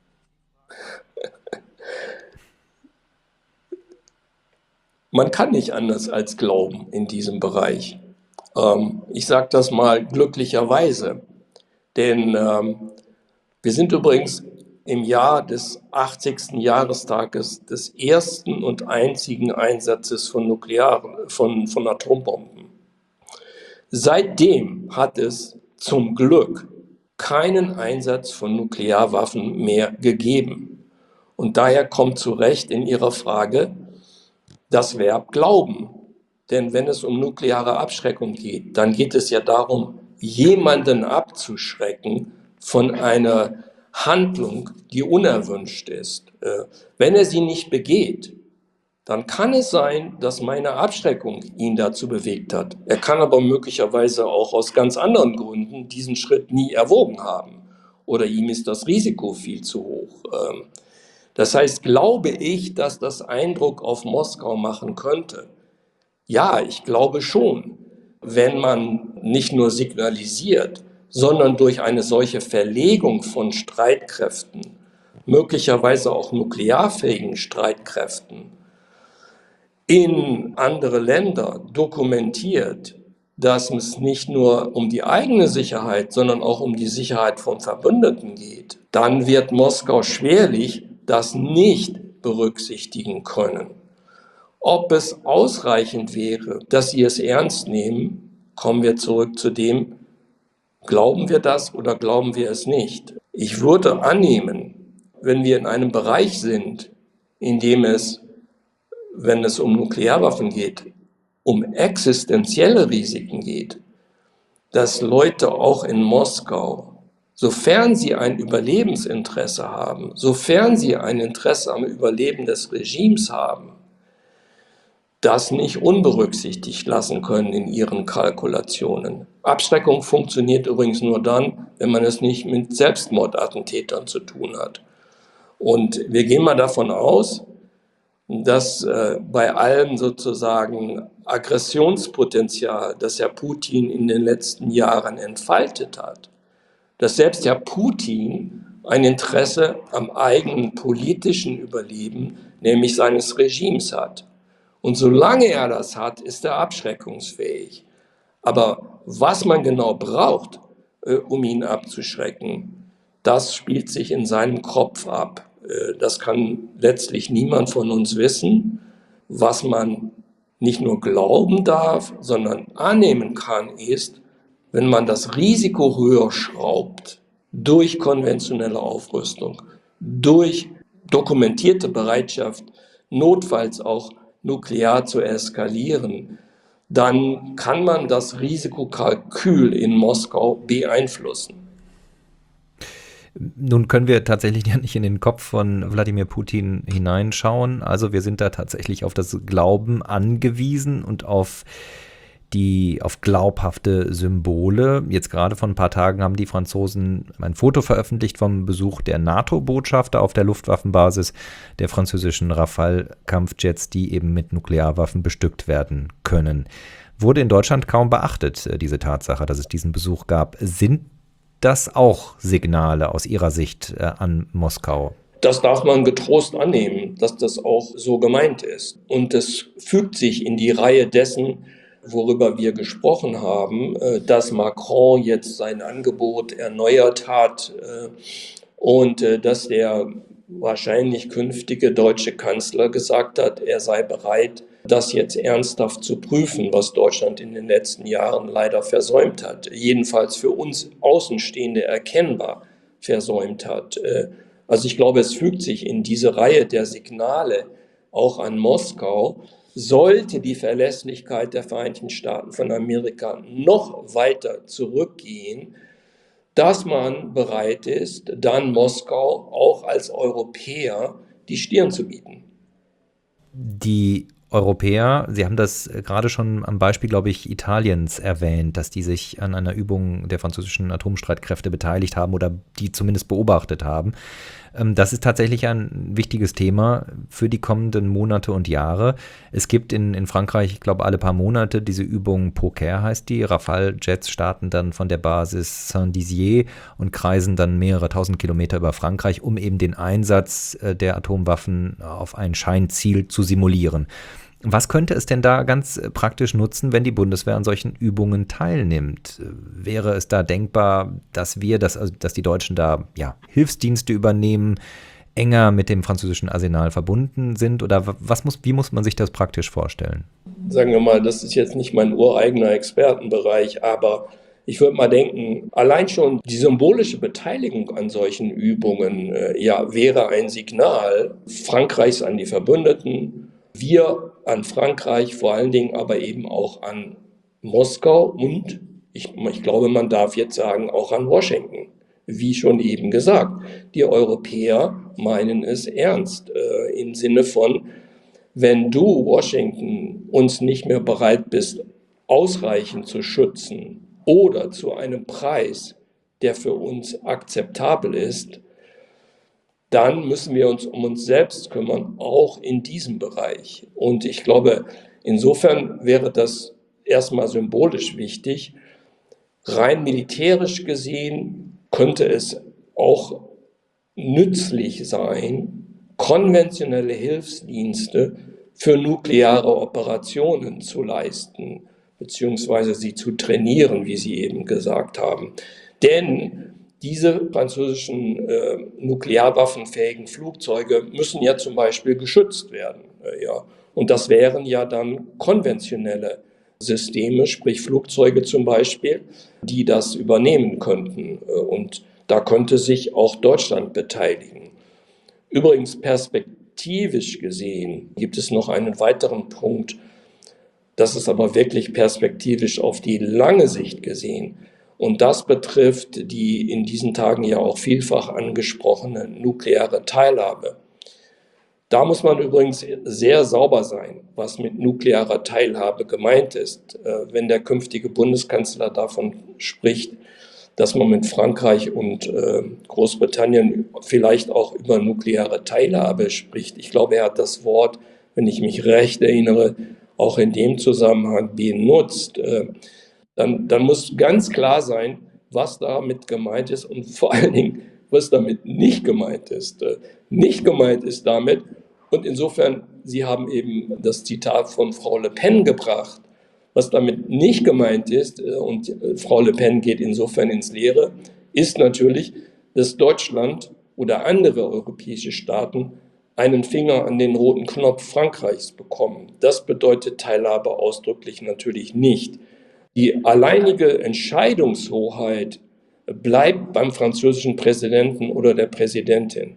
Man kann nicht anders als glauben in diesem Bereich. Ich sage das mal glücklicherweise, denn wir sind übrigens im Jahr des 80. Jahrestages des ersten und einzigen Einsatzes von Atombomben. Seitdem hat es zum Glück keinen Einsatz von Nuklearwaffen mehr gegeben. Und daher kommt zu Recht in Ihrer Frage das Verb glauben. Denn wenn es um nukleare Abschreckung geht, dann geht es ja darum, jemanden abzuschrecken von einer Handlung, die unerwünscht ist. Wenn er sie nicht begeht, dann kann es sein, dass meine Abschreckung ihn dazu bewegt hat. Er kann aber möglicherweise auch aus ganz anderen Gründen diesen Schritt nie erwogen haben. Oder ihm ist das Risiko viel zu hoch. Das heißt, glaube ich, dass das Eindruck auf Moskau machen könnte? Ja, ich glaube schon. Wenn man nicht nur signalisiert, sondern durch eine solche Verlegung von Streitkräften, möglicherweise auch nuklearfähigen Streitkräften, in andere Länder dokumentiert, dass es nicht nur um die eigene Sicherheit, sondern auch um die Sicherheit von Verbündeten geht, dann wird Moskau schwerlich das nicht berücksichtigen können. Ob es ausreichend wäre, dass sie es ernst nehmen, kommen wir zurück zu dem, glauben wir das oder glauben wir es nicht? Ich würde annehmen, wenn wir in einem Bereich sind, in dem es, wenn es um Nuklearwaffen geht, um existenzielle Risiken geht, dass Leute auch in Moskau, sofern sie ein Überlebensinteresse haben, sofern sie ein Interesse am Überleben des Regimes haben, das nicht unberücksichtigt lassen können in ihren Kalkulationen. Abschreckung funktioniert übrigens nur dann, wenn man es nicht mit Selbstmordattentätern zu tun hat. Und wir gehen mal davon aus, dass bei allem sozusagen Aggressionspotenzial, das Herr Putin in den letzten Jahren entfaltet hat, dass selbst Herr Putin ein Interesse am eigenen politischen Überleben, nämlich seines Regimes hat. Und solange er das hat, ist er abschreckungsfähig. Aber was man genau braucht, um ihn abzuschrecken, das spielt sich in seinem Kopf ab. Das kann letztlich niemand von uns wissen. Was man nicht nur glauben darf, sondern annehmen kann, ist, wenn man das Risiko höher schraubt, durch konventionelle Aufrüstung, durch dokumentierte Bereitschaft, notfalls auch nuklear zu eskalieren, dann kann man das Risikokalkül in Moskau beeinflussen. Nun können wir tatsächlich ja nicht in den Kopf von Wladimir Putin hineinschauen. Also wir sind da tatsächlich auf das Glauben angewiesen und auf glaubhafte Symbole. Jetzt gerade vor ein paar Tagen haben die Franzosen ein Foto veröffentlicht vom Besuch der NATO-Botschafter auf der Luftwaffenbasis der französischen Rafale-Kampfjets, die eben mit Nuklearwaffen bestückt werden können. Wurde in Deutschland kaum beachtet, diese Tatsache, dass es diesen Besuch gab. Sind das auch Signale aus Ihrer Sicht an Moskau? Das darf man getrost annehmen. dass das auch so gemeint ist. Und es fügt sich in die Reihe dessen, worüber wir gesprochen haben, dass Macron jetzt sein Angebot erneuert hat und dass der wahrscheinlich künftige deutsche Kanzler gesagt hat, er sei bereit, das jetzt ernsthaft zu prüfen, was Deutschland in den letzten Jahren leider versäumt hat, jedenfalls für uns Außenstehende erkennbar versäumt hat. Also ich glaube, es fügt sich in diese Reihe der Signale auch an Moskau. Sollte die Verlässlichkeit der Vereinigten Staaten von Amerika noch weiter zurückgehen, dass man bereit ist, dann Moskau auch als Europäer die Stirn zu bieten. Die Europäer, Sie haben das gerade schon am Beispiel, glaube ich, Italiens erwähnt, dass die sich an einer Übung der französischen Atomstreitkräfte beteiligt haben oder die zumindest beobachtet haben. Das ist tatsächlich ein wichtiges Thema für die kommenden Monate und Jahre. Es gibt in Frankreich, ich glaube, alle paar Monate diese Übung Poker heißt die. Rafale-Jets starten dann von der Basis Saint-Dizier und kreisen dann mehrere tausend Kilometer über Frankreich, um eben den Einsatz der Atomwaffen auf ein Scheinziel zu simulieren. Was könnte es denn da ganz praktisch nutzen, wenn die Bundeswehr an solchen Übungen teilnimmt? Wäre es da denkbar, dass die Deutschen da Hilfsdienste übernehmen, enger mit dem französischen Arsenal verbunden sind? Oder wie muss man sich das praktisch vorstellen? Sagen wir mal, das ist jetzt nicht mein ureigener Expertenbereich, aber ich würde mal denken, allein schon die symbolische Beteiligung an solchen Übungen wäre ein Signal Frankreichs an die Verbündeten, wir an Frankreich, vor allen Dingen aber eben auch an Moskau und ich glaube, man darf jetzt sagen, auch an Washington. Wie schon eben gesagt, die Europäer meinen es ernst im Sinne von, wenn du, Washington, uns nicht mehr bereit bist, ausreichend zu schützen oder zu einem Preis, der für uns akzeptabel ist, dann müssen wir uns um uns selbst kümmern, auch in diesem Bereich. Und ich glaube, insofern wäre das erstmal symbolisch wichtig. Rein militärisch gesehen könnte es auch nützlich sein, konventionelle Hilfsdienste für nukleare Operationen zu leisten, beziehungsweise sie zu trainieren, wie Sie eben gesagt haben. Denn diese französischen nuklearwaffenfähigen Flugzeuge müssen ja zum Beispiel geschützt werden. Und das wären ja dann konventionelle Systeme, sprich Flugzeuge zum Beispiel, die das übernehmen könnten. Und da könnte sich auch Deutschland beteiligen. Übrigens perspektivisch gesehen gibt es noch einen weiteren Punkt, das ist aber wirklich perspektivisch auf die lange Sicht gesehen. Und das betrifft die in diesen Tagen ja auch vielfach angesprochene nukleare Teilhabe. Da muss man übrigens sehr sauber sein, was mit nuklearer Teilhabe gemeint ist. Wenn der künftige Bundeskanzler davon spricht, dass man mit Frankreich und Großbritannien vielleicht auch über nukleare Teilhabe spricht. Ich glaube, er hat das Wort, wenn ich mich recht erinnere, auch in dem Zusammenhang benutzt. Dann muss ganz klar sein, was damit gemeint ist und vor allen Dingen, was damit nicht gemeint ist. Nicht gemeint ist damit, und insofern, Sie haben eben das Zitat von Frau Le Pen gebracht, was damit nicht gemeint ist, und Frau Le Pen geht insofern ins Leere, ist natürlich, dass Deutschland oder andere europäische Staaten einen Finger an den roten Knopf Frankreichs bekommen. Das bedeutet Teilhabe ausdrücklich natürlich nicht. Die alleinige Entscheidungshoheit bleibt beim französischen Präsidenten oder der Präsidentin.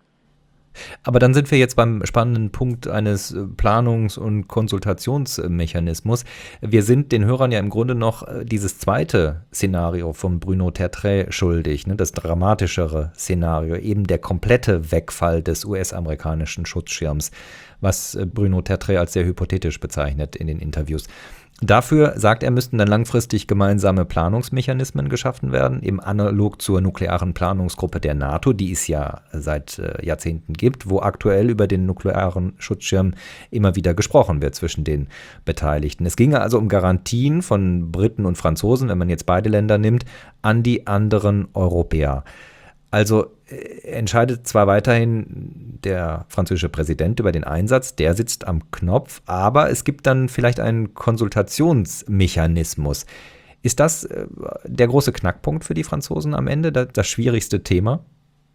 Aber dann sind wir jetzt beim spannenden Punkt eines Planungs- und Konsultationsmechanismus. Wir sind den Hörern ja im Grunde noch dieses zweite Szenario von Bruno Tertrais schuldig, das dramatischere Szenario, eben der komplette Wegfall des US-amerikanischen Schutzschirms, was Bruno Tertrais als sehr hypothetisch bezeichnet in den Interviews. Dafür, sagt er, müssten dann langfristig gemeinsame Planungsmechanismen geschaffen werden, eben analog zur nuklearen Planungsgruppe der NATO, die es ja seit Jahrzehnten gibt, wo aktuell über den nuklearen Schutzschirm immer wieder gesprochen wird zwischen den Beteiligten. Es ginge also um Garantien von Briten und Franzosen, wenn man jetzt beide Länder nimmt, an die anderen Europäer. Also entscheidet zwar weiterhin der französische Präsident über den Einsatz, der sitzt am Knopf, aber es gibt dann vielleicht einen Konsultationsmechanismus. Ist das der große Knackpunkt für die Franzosen am Ende, das schwierigste Thema?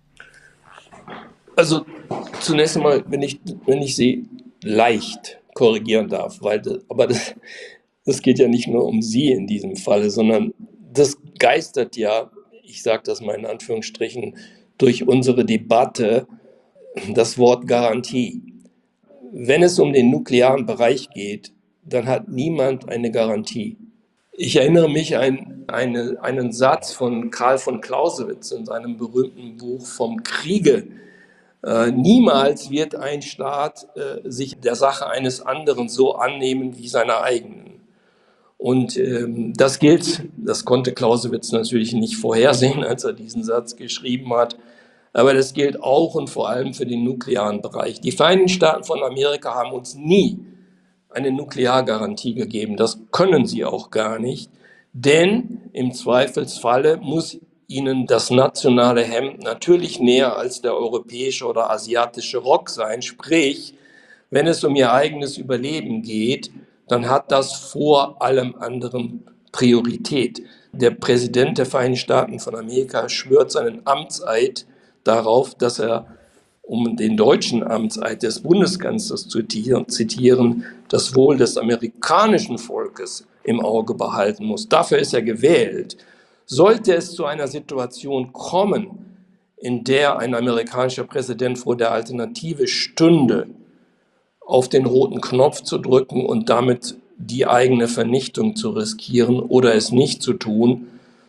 Also zunächst einmal, wenn ich Sie leicht korrigieren darf, aber das geht ja nicht nur um Sie in diesem Falle, sondern das geistert ja, ich sage das mal in Anführungsstrichen, durch unsere Debatte das Wort Garantie. Wenn es um den nuklearen Bereich geht, dann hat niemand eine Garantie. Ich erinnere mich an einen Satz von Karl von Clausewitz in seinem berühmten Buch vom Kriege. Niemals wird ein Staat sich der Sache eines anderen so annehmen wie seiner eigenen. Und das konnte Clausewitz natürlich nicht vorhersehen, als er diesen Satz geschrieben hat, aber das gilt auch und vor allem für den nuklearen Bereich. Die Vereinigten Staaten von Amerika haben uns nie eine Nukleargarantie gegeben. Das können sie auch gar nicht, denn im Zweifelsfalle muss ihnen das nationale Hemd natürlich näher als der europäische oder asiatische Rock sein. Sprich, wenn es um ihr eigenes Überleben geht, dann hat das vor allem anderen Priorität. Der Präsident der Vereinigten Staaten von Amerika schwört seinen Amtseid darauf, dass er, um den deutschen Amtseid des Bundeskanzlers zu zitieren, das Wohl des amerikanischen Volkes im Auge behalten muss. Dafür ist er gewählt. Sollte es zu einer Situation kommen, in der ein amerikanischer Präsident vor der Alternative stünde, auf den roten Knopf zu drücken und damit die eigene Vernichtung zu riskieren oder es nicht zu tun,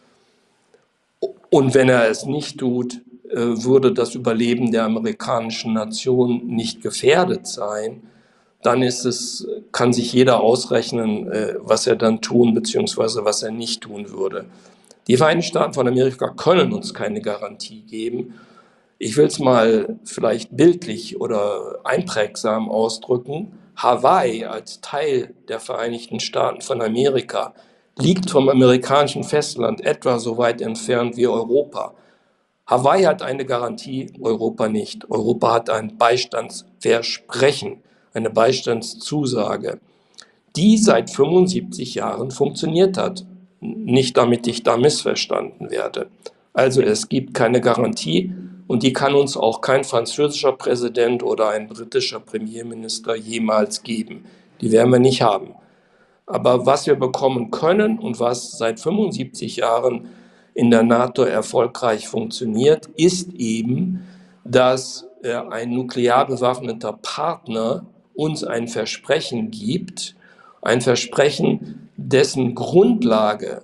und wenn er es nicht tut, würde das Überleben der amerikanischen Nation nicht gefährdet sein, dann kann sich jeder ausrechnen, was er dann tun bzw. was er nicht tun würde. Die Vereinigten Staaten von Amerika können uns keine Garantie geben. Ich will es mal vielleicht bildlich oder einprägsam ausdrücken. Hawaii als Teil der Vereinigten Staaten von Amerika liegt vom amerikanischen Festland etwa so weit entfernt wie Europa. Hawaii hat eine Garantie, Europa nicht. Europa hat ein Beistandsversprechen, eine Beistandszusage, die seit 75 Jahren funktioniert hat. Nicht, damit ich da missverstanden werde. Also es gibt keine Garantie und die kann uns auch kein französischer Präsident oder ein britischer Premierminister jemals geben. Die werden wir nicht haben. Aber was wir bekommen können und was seit 75 Jahren in der NATO erfolgreich funktioniert, ist eben, dass ein nuklear bewaffneter Partner uns ein Versprechen gibt, ein Versprechen, dessen Grundlage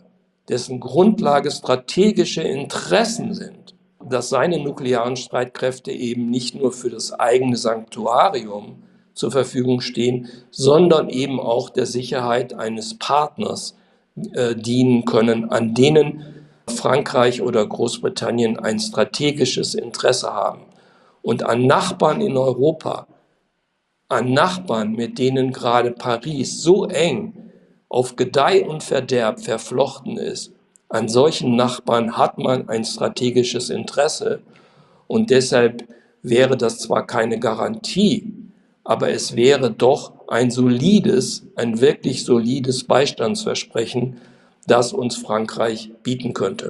strategische Interessen sind, dass seine nuklearen Streitkräfte eben nicht nur für das eigene Sanktuarium zur Verfügung stehen, sondern eben auch der Sicherheit eines Partners dienen können, an denen Frankreich oder Großbritannien ein strategisches Interesse haben. Und an Nachbarn in Europa, an Nachbarn, mit denen gerade Paris so eng auf Gedeih und Verderb verflochten ist, an solchen Nachbarn hat man ein strategisches Interesse. Und deshalb wäre das zwar keine Garantie, aber es wäre doch ein wirklich solides Beistandsversprechen, das uns Frankreich bieten könnte.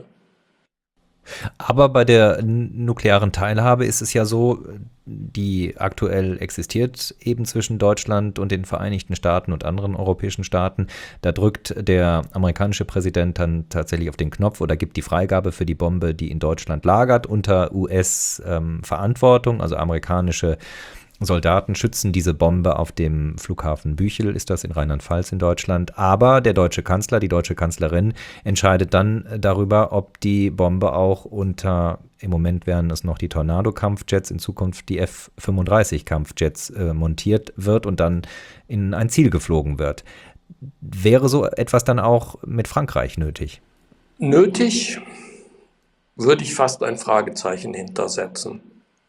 Aber bei der nuklearen Teilhabe ist es ja so, die aktuell existiert eben zwischen Deutschland und den Vereinigten Staaten und anderen europäischen Staaten. Da drückt der amerikanische Präsident dann tatsächlich auf den Knopf oder gibt die Freigabe für die Bombe, die in Deutschland lagert, unter US-Verantwortung, also amerikanische Soldaten schützen diese Bombe auf dem Flughafen Büchel, ist das in Rheinland-Pfalz in Deutschland. Aber der deutsche Kanzler, die deutsche Kanzlerin entscheidet dann darüber, ob die Bombe auch unter, im Moment wären es noch die Tornado-Kampfjets, in Zukunft die F-35-Kampfjets montiert wird und dann in ein Ziel geflogen wird. Wäre so etwas dann auch mit Frankreich nötig? Nötig würde ich fast ein Fragezeichen hintersetzen.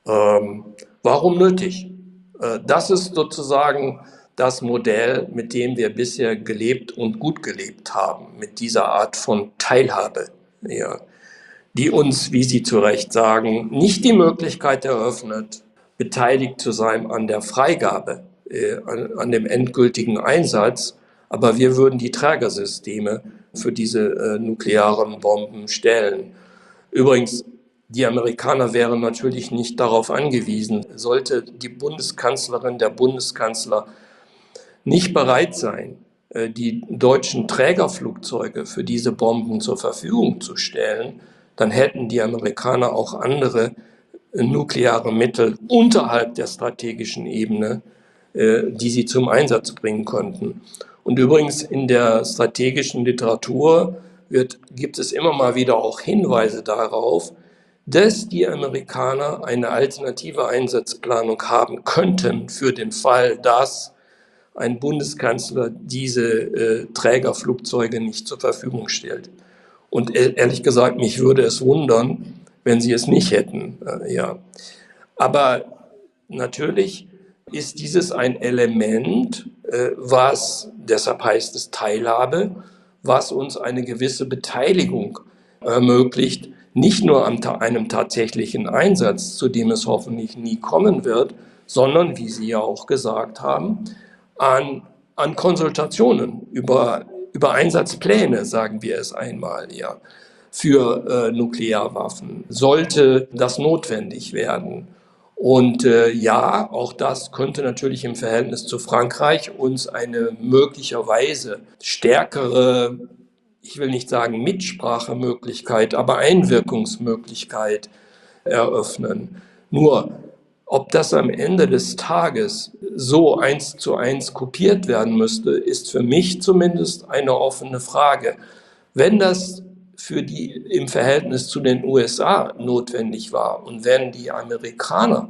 Warum nötig? Das ist sozusagen das Modell, mit dem wir bisher gelebt und gut gelebt haben, mit dieser Art von Teilhabe. Ja. die uns, wie Sie zu Recht sagen, nicht die Möglichkeit eröffnet, beteiligt zu sein an der Freigabe, an dem endgültigen Einsatz. Aber wir würden die Trägersysteme für diese nuklearen Bomben stellen. Übrigens, die Amerikaner wären natürlich nicht darauf angewiesen, sollte die Bundeskanzlerin, der Bundeskanzler nicht bereit sein, die deutschen Trägerflugzeuge für diese Bomben zur Verfügung zu stellen, dann hätten die Amerikaner auch andere nukleare Mittel unterhalb der strategischen Ebene, die sie zum Einsatz bringen könnten. Und übrigens in der strategischen Literatur gibt es immer mal wieder auch Hinweise darauf, dass die Amerikaner eine alternative Einsatzplanung haben könnten für den Fall, dass ein Bundeskanzler diese Trägerflugzeuge nicht zur Verfügung stellt. Und ehrlich gesagt, mich würde es wundern, wenn sie es nicht hätten. Ja. Aber natürlich ist dieses ein Element, was, deshalb heißt es Teilhabe, was uns eine gewisse Beteiligung ermöglicht, nicht nur an einem tatsächlichen Einsatz, zu dem es hoffentlich nie kommen wird, sondern, wie Sie ja auch gesagt haben, an Konsultationen über Einsatzpläne, sagen wir es einmal, ja, für Nuklearwaffen, sollte das notwendig werden. Und ja, auch das könnte natürlich im Verhältnis zu Frankreich uns eine möglicherweise stärkere, ich will nicht sagen Mitsprachemöglichkeit, aber Einwirkungsmöglichkeit eröffnen. Nur, ob das am Ende des Tages so 1:1 kopiert werden müsste, ist für mich zumindest eine offene Frage. Wenn das für die im Verhältnis zu den USA notwendig war und wenn die Amerikaner,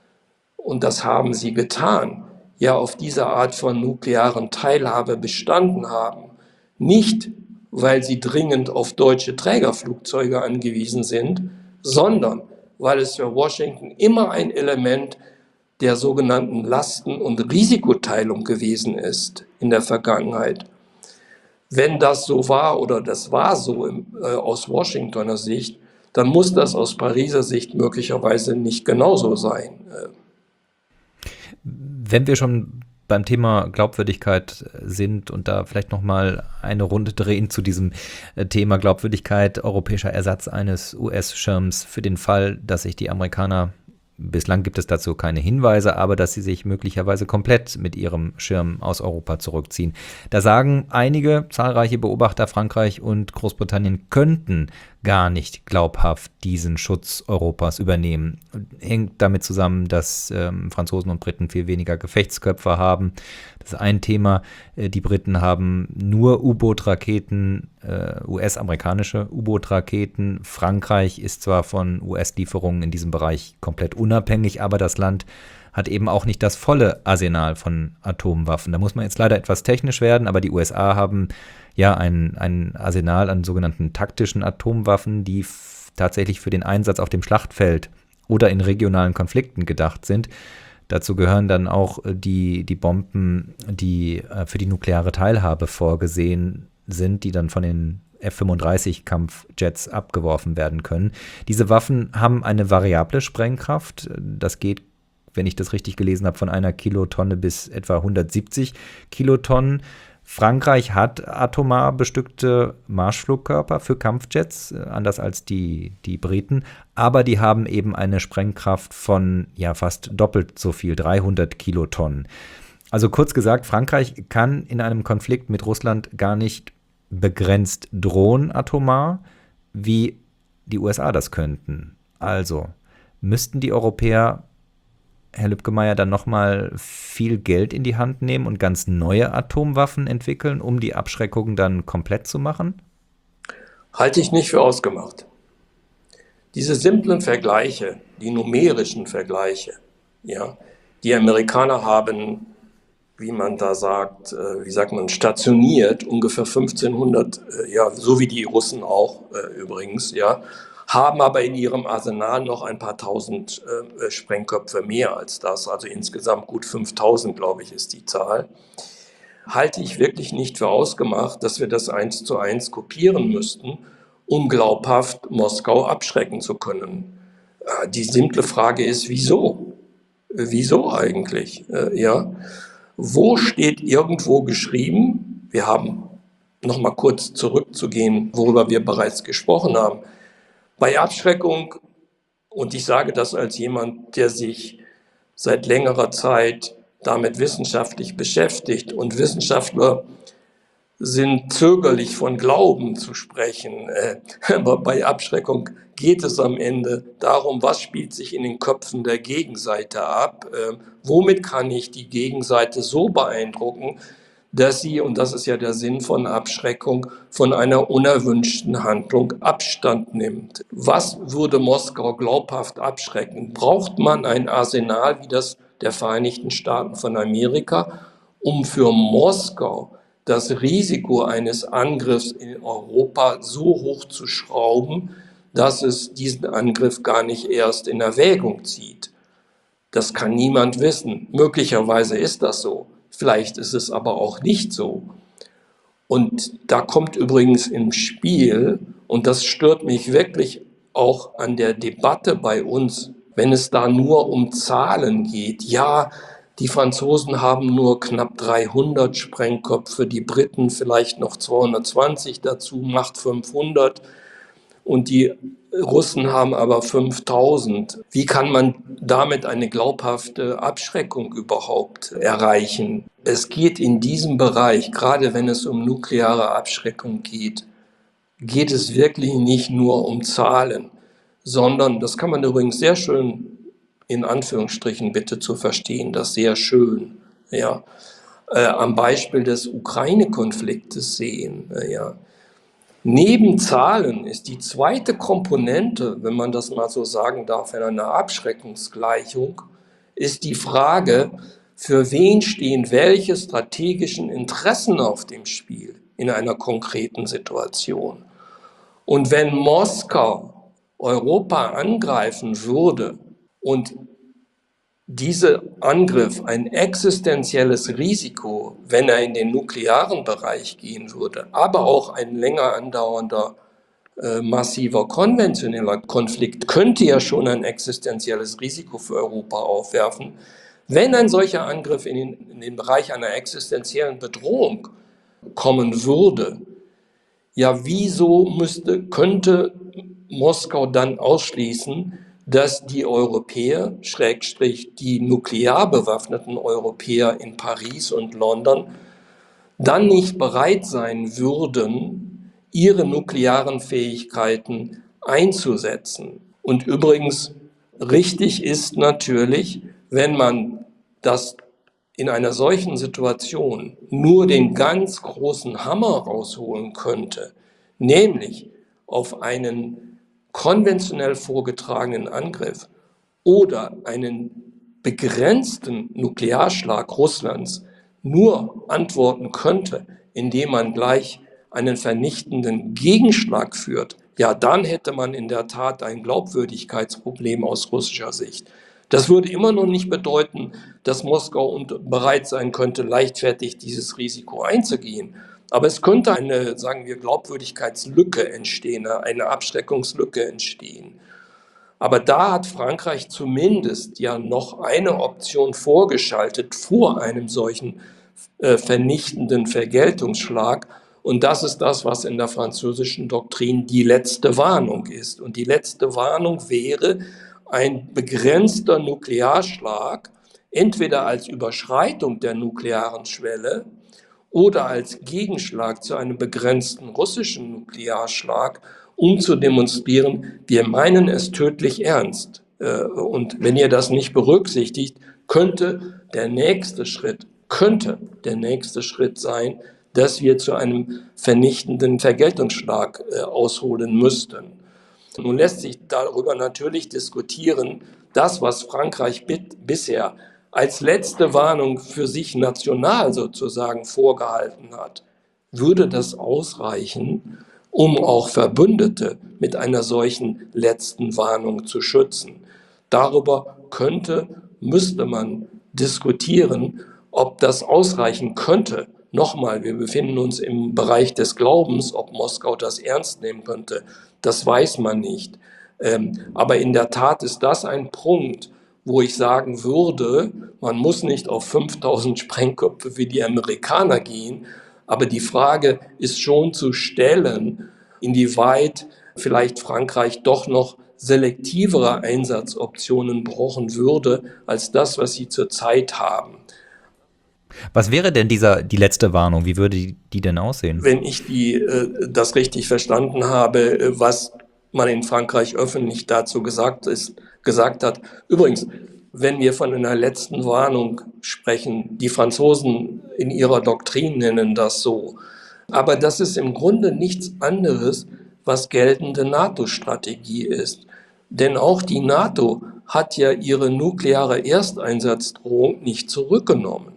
und das haben sie getan, ja auf diese Art von nuklearen Teilhabe bestanden haben, nicht weil sie dringend auf deutsche Trägerflugzeuge angewiesen sind, sondern weil es für Washington immer ein Element der sogenannten Lasten- und Risikoteilung gewesen ist in der Vergangenheit. Wenn das so war oder das war so aus Washingtoner Sicht, dann muss das aus Pariser Sicht möglicherweise nicht genauso sein. Wenn wir schon beim Thema Glaubwürdigkeit sind und da vielleicht nochmal eine Runde drehen zu diesem Thema Glaubwürdigkeit, europäischer Ersatz eines US-Schirms für den Fall, dass sich die Amerikaner, bislang gibt es dazu keine Hinweise, aber dass sie sich möglicherweise komplett mit ihrem Schirm aus Europa zurückziehen. Da sagen einige, zahlreiche Beobachter, Frankreich und Großbritannien könnten gar nicht glaubhaft diesen Schutz Europas übernehmen. Hängt damit zusammen, dass Franzosen und Briten viel weniger Gefechtsköpfe haben. Das ist ein Thema. Die Briten haben nur U-Boot-Raketen, US-amerikanische U-Boot-Raketen. Frankreich ist zwar von US-Lieferungen in diesem Bereich komplett unabhängig, aber das Land hat eben auch nicht das volle Arsenal von Atomwaffen. Da muss man jetzt leider etwas technisch werden, aber die USA haben ja ein Arsenal an sogenannten taktischen Atomwaffen, die tatsächlich für den Einsatz auf dem Schlachtfeld oder in regionalen Konflikten gedacht sind. Dazu gehören dann auch die Bomben, die für die nukleare Teilhabe vorgesehen sind, die dann von den F-35-Kampfjets abgeworfen werden können. Diese Waffen haben eine variable Sprengkraft. Das geht, wenn ich das richtig gelesen habe, von 1 Kilotonne bis etwa 170 Kilotonnen. Frankreich hat atomar bestückte Marschflugkörper für Kampfjets, anders als die Briten, aber die haben eben eine Sprengkraft von ja fast doppelt so viel, 300 Kilotonnen. Also kurz gesagt, Frankreich kann in einem Konflikt mit Russland gar nicht begrenzt drohen atomar, wie die USA das könnten. Also müssten die Europäer, Herr Lübgemeier, dann nochmal viel Geld in die Hand nehmen und ganz neue Atomwaffen entwickeln, um die Abschreckung dann komplett zu machen? Halte ich nicht für ausgemacht. Diese simplen Vergleiche, die numerischen Vergleiche, ja, die Amerikaner haben, wie man da sagt, stationiert, ungefähr 1500, ja, so wie die Russen auch übrigens, ja, haben aber in ihrem Arsenal noch ein paar tausend Sprengköpfe mehr als das, also insgesamt gut 5000, glaube ich, ist die Zahl. Halte ich wirklich nicht für ausgemacht, dass wir das 1:1 kopieren müssten, um glaubhaft Moskau abschrecken zu können. Die simple Frage ist, wieso? Wieso eigentlich? Ja. Wo steht irgendwo geschrieben, wir haben, noch mal kurz zurückzugehen, worüber wir bereits gesprochen haben, bei Abschreckung, und ich sage das als jemand, der sich seit längerer Zeit damit wissenschaftlich beschäftigt, und Wissenschaftler sind zögerlich von Glauben zu sprechen, aber bei Abschreckung geht es am Ende darum, was spielt sich in den Köpfen der Gegenseite ab, womit kann ich die Gegenseite so beeindrucken, dass sie, und das ist ja der Sinn von Abschreckung, von einer unerwünschten Handlung Abstand nimmt. Was würde Moskau glaubhaft abschrecken? Braucht man ein Arsenal wie das der Vereinigten Staaten von Amerika, um für Moskau das Risiko eines Angriffs in Europa so hoch zu schrauben, dass es diesen Angriff gar nicht erst in Erwägung zieht? Das kann niemand wissen. Möglicherweise ist das so. Vielleicht ist es aber auch nicht so. Und da kommt übrigens im Spiel, und das stört mich wirklich auch an der Debatte bei uns, wenn es da nur um Zahlen geht. Ja, die Franzosen haben nur knapp 300 Sprengköpfe, die Briten vielleicht noch 220 dazu, macht 500. Und die Russen haben aber 5000. Wie kann man damit eine glaubhafte Abschreckung überhaupt erreichen? Es geht in diesem Bereich, gerade wenn es um nukleare Abschreckung geht, geht es wirklich nicht nur um Zahlen, sondern, das kann man übrigens sehr schön, in Anführungsstrichen bitte zu verstehen, das sehr schön, ja, am Beispiel des Ukraine-Konfliktes sehen, ja. Neben Zahlen ist die zweite Komponente, wenn man das mal so sagen darf, in einer Abschreckungsgleichung, ist die Frage, für wen stehen welche strategischen Interessen auf dem Spiel in einer konkreten Situation. Und wenn Moskau Europa angreifen würde und dieser Angriff ein existenzielles Risiko, wenn er in den nuklearen Bereich gehen würde, aber auch ein länger andauernder massiver konventioneller Konflikt könnte ja schon ein existenzielles Risiko für Europa aufwerfen. Wenn ein solcher Angriff in den Bereich einer existenziellen Bedrohung kommen würde, ja, wieso könnte Moskau dann ausschließen, dass die Europäer, Schrägstrich die nuklear bewaffneten Europäer in Paris und London, dann nicht bereit sein würden, ihre nuklearen Fähigkeiten einzusetzen. Und übrigens, richtig ist natürlich, wenn man das in einer solchen Situation nur den ganz großen Hammer rausholen könnte, nämlich auf einen konventionell vorgetragenen Angriff oder einen begrenzten Nuklearschlag Russlands nur antworten könnte, indem man gleich einen vernichtenden Gegenschlag führt, ja, dann hätte man in der Tat ein Glaubwürdigkeitsproblem aus russischer Sicht. Das würde immer noch nicht bedeuten, dass Moskau bereit sein könnte, leichtfertig dieses Risiko einzugehen. Aber es könnte eine, sagen wir, Glaubwürdigkeitslücke entstehen, eine Abschreckungslücke entstehen. Aber da hat Frankreich zumindest ja noch eine Option vorgeschaltet vor einem solchen vernichtenden Vergeltungsschlag. Und das ist das, was in der französischen Doktrin die letzte Warnung ist. Und die letzte Warnung wäre ein begrenzter Nuklearschlag, entweder als Überschreitung der nuklearen Schwelle oder als Gegenschlag zu einem begrenzten russischen Nuklearschlag, um zu demonstrieren, wir meinen es tödlich ernst. Und wenn ihr das nicht berücksichtigt, könnte der nächste Schritt sein, dass wir zu einem vernichtenden Vergeltungsschlag ausholen müssten. Nun lässt sich darüber natürlich diskutieren, das, was Frankreich bisher als letzte Warnung für sich national sozusagen vorgehalten hat, würde das ausreichen, um auch Verbündete mit einer solchen letzten Warnung zu schützen? Darüber müsste man diskutieren, ob das ausreichen könnte, Nochmal, wir befinden uns im Bereich des Glaubens. Ob Moskau das ernst nehmen könnte, das weiß man nicht. Aber in der Tat ist das ein Punkt, wo ich sagen würde, man muss nicht auf 5000 Sprengköpfe wie die Amerikaner gehen, aber die Frage ist schon zu stellen, inwieweit vielleicht Frankreich doch noch selektivere Einsatzoptionen brauchen würde, als das, was sie zurzeit haben. Was wäre denn die letzte Warnung? Wie würde die denn aussehen? Wenn ich das richtig verstanden habe, was man in Frankreich öffentlich dazu gesagt hat. Übrigens, wenn wir von einer letzten Warnung sprechen, die Franzosen in ihrer Doktrin nennen das so. Aber das ist im Grunde nichts anderes, was geltende NATO-Strategie ist. Denn auch die NATO hat ja ihre nukleare Ersteinsatzdrohung nicht zurückgenommen.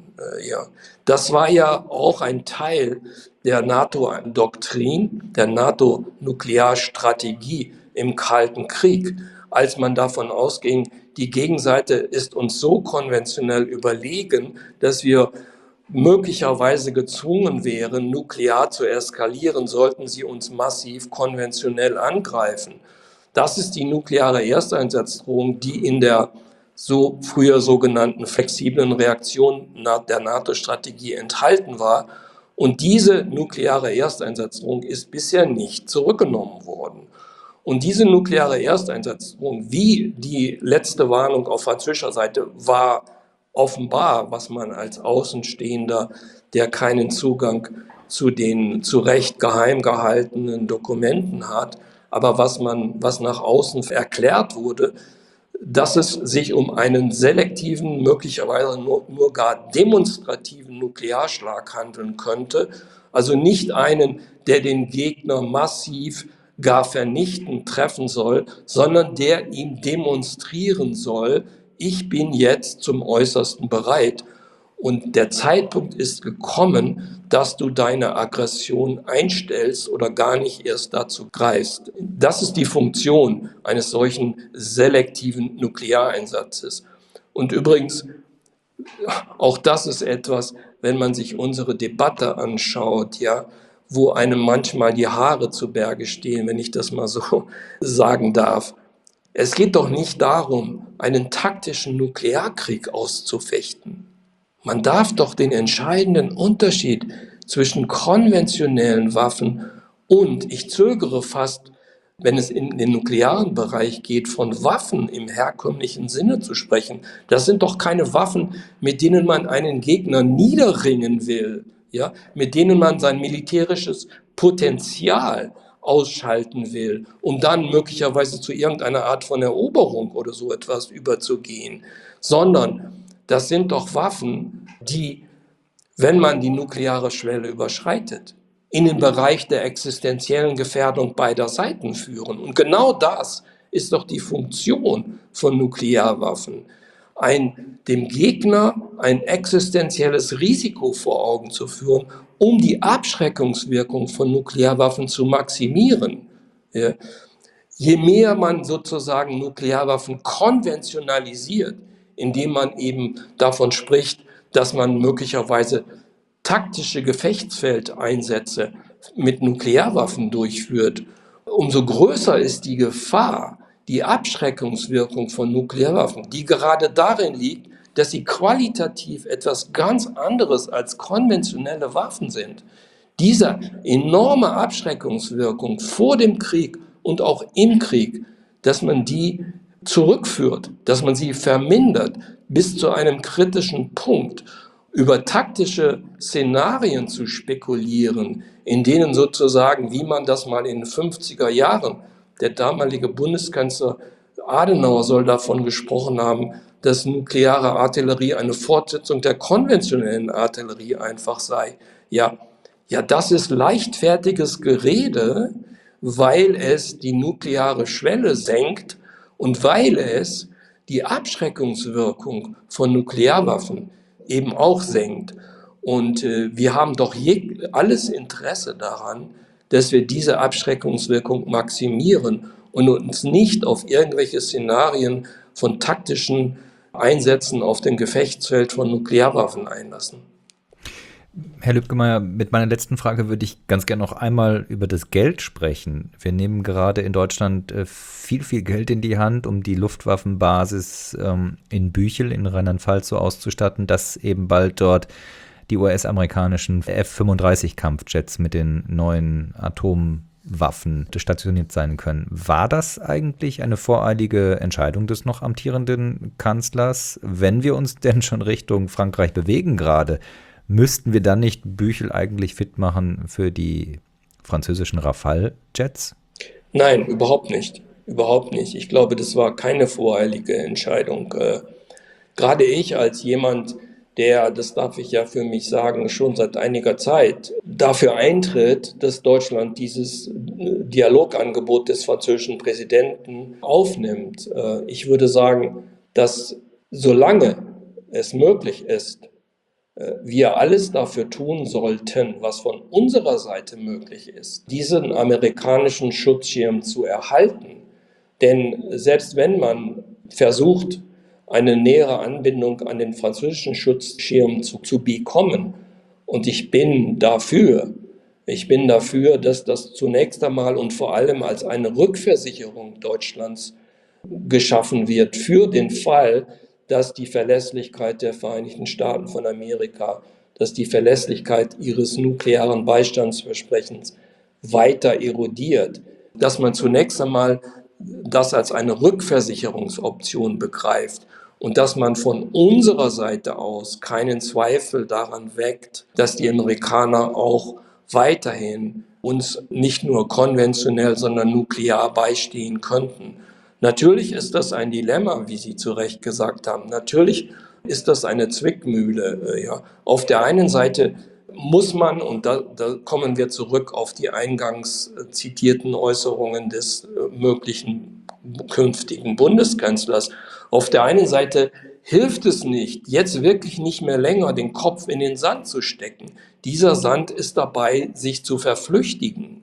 Das war ja auch ein Teil der NATO-Doktrin, der NATO-Nuklearstrategie im Kalten Krieg, als man davon ausging, die Gegenseite ist uns so konventionell überlegen, dass wir möglicherweise gezwungen wären, nuklear zu eskalieren, sollten sie uns massiv konventionell angreifen. Das ist die nukleare Ersteinsatzdrohung, die in der so früher sogenannten flexiblen Reaktion der NATO-Strategie enthalten war. Und diese nukleare Ersteinsatzdrohung ist bisher nicht zurückgenommen worden. Und diese nukleare Ersteinsatzdrohung, wie die letzte Warnung auf französischer Seite, war offenbar, was man als Außenstehender, der keinen Zugang zu den zu Recht geheim gehaltenen Dokumenten hat, aber was nach außen erklärt wurde, dass es sich um einen selektiven, möglicherweise nur gar demonstrativen Nuklearschlag handeln könnte. Also nicht einen, der den Gegner massiv gar vernichtend treffen soll, sondern der ihm demonstrieren soll, ich bin jetzt zum Äußersten bereit. Und der Zeitpunkt ist gekommen, dass du deine Aggression einstellst oder gar nicht erst dazu greifst. Das ist die Funktion eines solchen selektiven Nukleareinsatzes. Und übrigens, auch das ist etwas, wenn man sich unsere Debatte anschaut, ja, wo einem manchmal die Haare zu Berge stehen, wenn ich das mal so sagen darf. Es geht doch nicht darum, einen taktischen Nuklearkrieg auszufechten. Man darf doch den entscheidenden Unterschied zwischen konventionellen Waffen und, ich zögere fast, wenn es in den nuklearen Bereich geht, von Waffen im herkömmlichen Sinne zu sprechen. Das sind doch keine Waffen, mit denen man einen Gegner niederringen will, ja, mit denen man sein militärisches Potenzial ausschalten will, um dann möglicherweise zu irgendeiner Art von Eroberung oder so etwas überzugehen, sondern das sind doch Waffen, die, wenn man die nukleare Schwelle überschreitet, in den Bereich der existenziellen Gefährdung beider Seiten führen. Und genau das ist doch die Funktion von Nuklearwaffen, dem Gegner ein existenzielles Risiko vor Augen zu führen, um die Abschreckungswirkung von Nuklearwaffen zu maximieren. Ja. Je mehr man sozusagen Nuklearwaffen konventionalisiert, indem man eben davon spricht, dass man möglicherweise taktische Gefechtsfeldeinsätze mit Nuklearwaffen durchführt, umso größer ist die Gefahr, die Abschreckungswirkung von Nuklearwaffen, die gerade darin liegt, dass sie qualitativ etwas ganz anderes als konventionelle Waffen sind. Diese enorme Abschreckungswirkung vor dem Krieg und auch im Krieg, dass man die zurückführt, dass man sie vermindert bis zu einem kritischen Punkt, über taktische Szenarien zu spekulieren, in denen sozusagen, wie man das mal in den 50er Jahren, der damalige Bundeskanzler Adenauer soll davon gesprochen haben, dass nukleare Artillerie eine Fortsetzung der konventionellen Artillerie einfach sei. Ja, das ist leichtfertiges Gerede, weil es die nukleare Schwelle senkt und weil es die Abschreckungswirkung von Nuklearwaffen eben auch senkt. Und wir haben doch alles Interesse daran, dass wir diese Abschreckungswirkung maximieren und uns nicht auf irgendwelche Szenarien von taktischen Einsätzen auf dem Gefechtsfeld von Nuklearwaffen einlassen. Herr Lübgemeyer, mit meiner letzten Frage würde ich ganz gerne noch einmal über das Geld sprechen. Wir nehmen gerade in Deutschland viel Geld in die Hand, um die Luftwaffenbasis in Büchel in Rheinland-Pfalz so auszustatten, dass eben bald dort die US-amerikanischen F-35-Kampfjets mit den neuen Atomwaffen stationiert sein können. War das eigentlich eine voreilige Entscheidung des noch amtierenden Kanzlers? Wenn wir uns denn schon Richtung Frankreich bewegen gerade, müssten wir dann nicht Büchel eigentlich fit machen für die französischen Rafale-Jets? Nein, überhaupt nicht. Überhaupt nicht. Ich glaube, das war keine voreilige Entscheidung. Gerade ich als jemand, der, das darf ich ja für mich sagen, schon seit einiger Zeit dafür eintritt, dass Deutschland dieses Dialogangebot des französischen Präsidenten aufnimmt. Ich würde sagen, dass solange es möglich ist, wir alles dafür tun sollten, was von unserer Seite möglich ist, diesen amerikanischen Schutzschirm zu erhalten. Denn selbst wenn man versucht, eine nähere Anbindung an den französischen Schutzschirm zu bekommen, und ich bin dafür, dass das zunächst einmal und vor allem als eine Rückversicherung Deutschlands geschaffen wird für den Fall, dass die Verlässlichkeit der Vereinigten Staaten von Amerika, dass die Verlässlichkeit ihres nuklearen Beistandsversprechens weiter erodiert, dass man zunächst einmal das als eine Rückversicherungsoption begreift und dass man von unserer Seite aus keinen Zweifel daran weckt, dass die Amerikaner auch weiterhin uns nicht nur konventionell, sondern nuklear beistehen könnten. Natürlich ist das ein Dilemma, wie Sie zu Recht gesagt haben. Natürlich ist das eine Zwickmühle. Ja. Auf der einen Seite muss man, und da kommen wir zurück auf die eingangs zitierten Äußerungen des möglichen künftigen Bundeskanzlers, auf der einen Seite hilft es nicht, jetzt wirklich nicht mehr länger den Kopf in den Sand zu stecken. Dieser Sand ist dabei, sich zu verflüchtigen.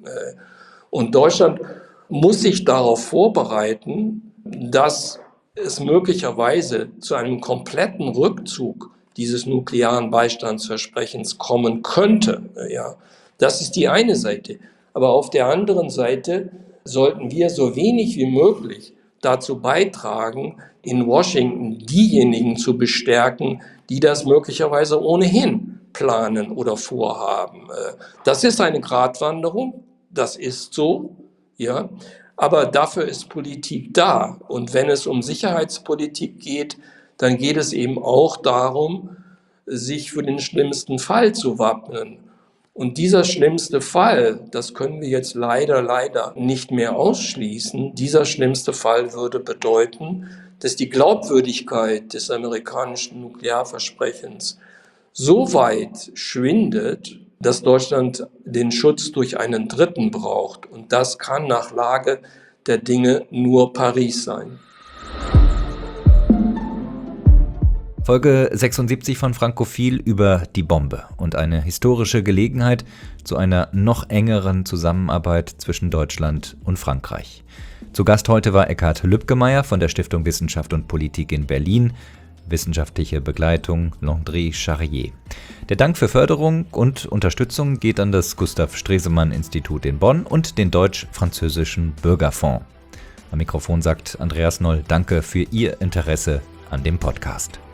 Und Deutschland muss sich darauf vorbereiten, dass es möglicherweise zu einem kompletten Rückzug dieses nuklearen Beistandsversprechens kommen könnte. Ja, das ist die eine Seite. Aber auf der anderen Seite sollten wir so wenig wie möglich dazu beitragen, in Washington diejenigen zu bestärken, die das möglicherweise ohnehin planen oder vorhaben. Das ist eine Gratwanderung, das ist so. Ja, aber dafür ist Politik da. Und wenn es um Sicherheitspolitik geht, dann geht es eben auch darum, sich für den schlimmsten Fall zu wappnen. Und dieser schlimmste Fall, das können wir jetzt leider nicht mehr ausschließen, dieser schlimmste Fall würde bedeuten, dass die Glaubwürdigkeit des amerikanischen Nuklearversprechens so weit schwindet, dass Deutschland den Schutz durch einen Dritten braucht. Und das kann nach Lage der Dinge nur Paris sein. Folge 76 von Frankophil über die Bombe und eine historische Gelegenheit zu einer noch engeren Zusammenarbeit zwischen Deutschland und Frankreich. Zu Gast heute war Eckhard Lübgemeyer von der Stiftung Wissenschaft und Politik in Berlin. Wissenschaftliche Begleitung Landry Charrier. Der Dank für Förderung und Unterstützung geht an das Gustav-Stresemann-Institut in Bonn und den Deutsch-Französischen Bürgerfonds. Am Mikrofon sagt Andreas Noll Danke für Ihr Interesse an dem Podcast.